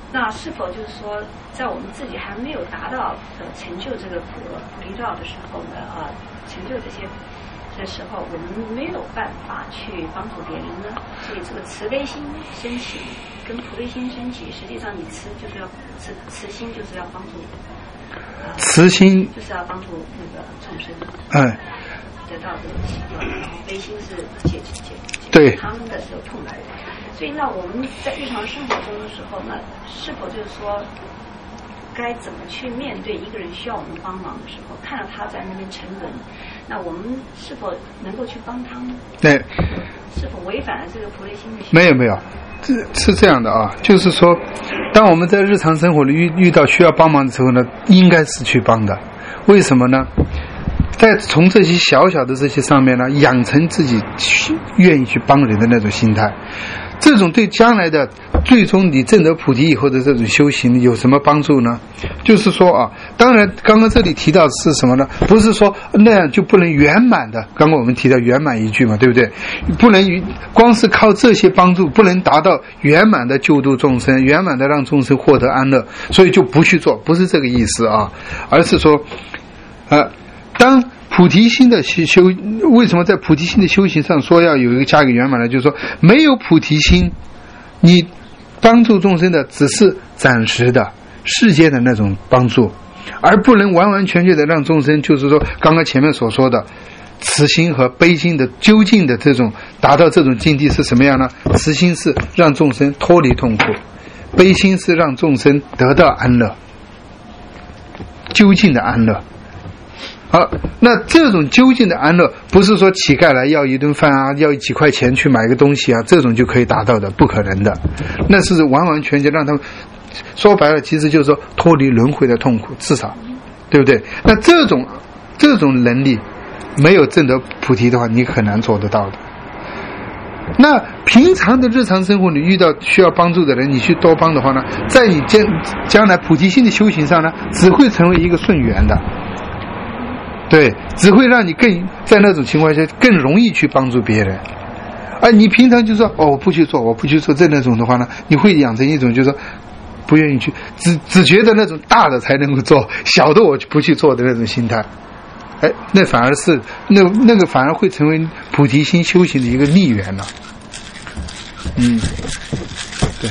那是否就是说，在我们自己还没有达到呃成就这个普普利道的时候呢，啊、呃，成就这些的时候，我们没有办法去帮助别人呢？所以这个慈悲心升起跟普利心升起，实际上你慈就是要慈慈心就是要帮助，呃、 慈心就是要帮助那个众生， 哎， 得到这个喜乐，然后悲心是解解对解他们的这个痛苦。所以，那我们在日常生活中的时候，那是否就是说，该怎么去面对一个人需要我们帮忙的时候，看到他在那边沉沦，那我们是否能够去帮他呢？ 对， 是否违反了这个菩提心的？ 没有没有，这是这样的啊，就是说，当我们在日常生活里遇遇到需要帮忙的时候呢，应该是去帮的。为什么呢？在从这些小小的这些上面呢，养成自己愿意去帮人的那种心态。这种对将来的最终你证得菩提以后的这种修行有什么帮助呢？就是说啊，当然刚刚这里提到的是什么呢？不是说那样就不能圆满的，刚刚我们提到圆满一句嘛，对不对？不能光是靠这些帮助不能达到圆满的救度众生，圆满的让众生获得安乐，所以就不去做，不是这个意思啊，而是说呃当菩提心的修，为什么在菩提心的修行上说要有一个加给圆满呢？就是说，没有菩提心，你帮助众生的只是暂时的世间的那种帮助，而不能完完全全的让众生，就是说刚刚前面所说的慈心和悲心的究竟的这种达到这种境地是什么样呢？慈心是让众生脱离痛苦，悲心是让众生得到安乐，究竟的安乐。好，那这种究竟的安乐，不是说乞丐来要一顿饭啊，要几块钱去买个东西啊，这种就可以达到的，不可能的。那是完完全全让他们，说白了，其实就是说脱离轮回的痛苦，至少，对不对？那这种这种能力，没有证得菩提的话，你很难做得到的。那平常的日常生活，你遇到需要帮助的人，你去多帮的话呢，在你将将来菩提心的修行上呢，只会成为一个顺缘的。对，只会让你更在那种情况下更容易去帮助别人，而你平常就说哦，我不去做，我不去做这那种的话呢，你会养成一种就是说不愿意去，只只觉得那种大的才能够做，小的我不去做的那种心态。哎，那反而是那那个反而会成为菩提心修行的一个逆缘了。嗯，对。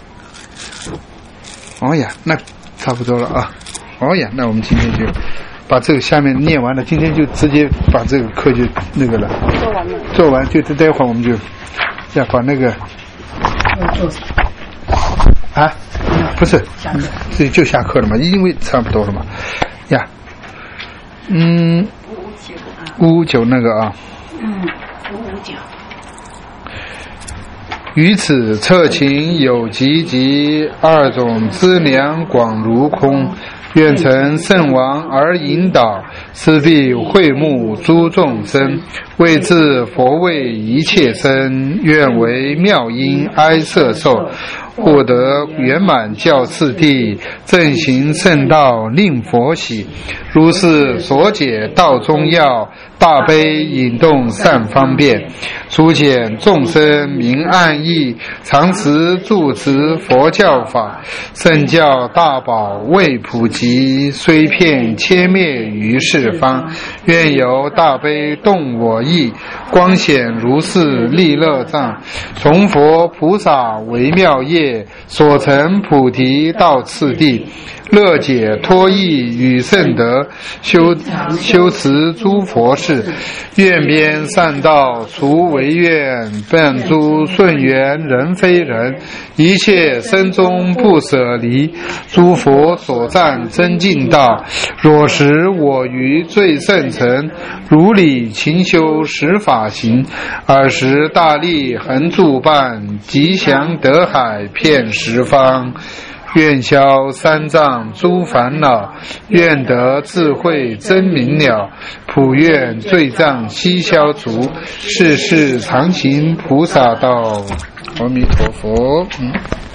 哦呀，那差不多了啊。哦呀，那我们今天就把这个下面念完了，今天就直接把这个课就那个了， 做完了， 做完就待会儿我们就要把那个啊，不是，这就下课了嘛，因为差不多了嘛，呀，嗯，五五九那个啊， 嗯，五五九。 于此测情有极极，二种资粮广如空。愿成圣王而引导，施必会目诸众生，为自佛为一切生，愿为妙音哀摄受，获得圆满教次第，正行圣道令佛喜。如是所解道中要，大悲引动善方便，疏解众生明暗义，常时住持佛教法，圣教大宝未普及，虽遍切灭于世方。愿由大悲动我意，光显如是利乐藏，从佛菩萨为妙业，所成菩提道次第，乐解脱意与圣德，修修持诸佛事，愿边善道除违愿，伴诸顺缘人非人，一切生中不舍离，诸佛所赞真净道，若使我于最圣尘，如理勤修十法行，尔时大力恒助伴，吉祥德海遍十方。愿消三障诸烦恼，愿得智慧真明了，普愿罪障悉消除，世世常行菩萨道。阿弥陀佛。嗯。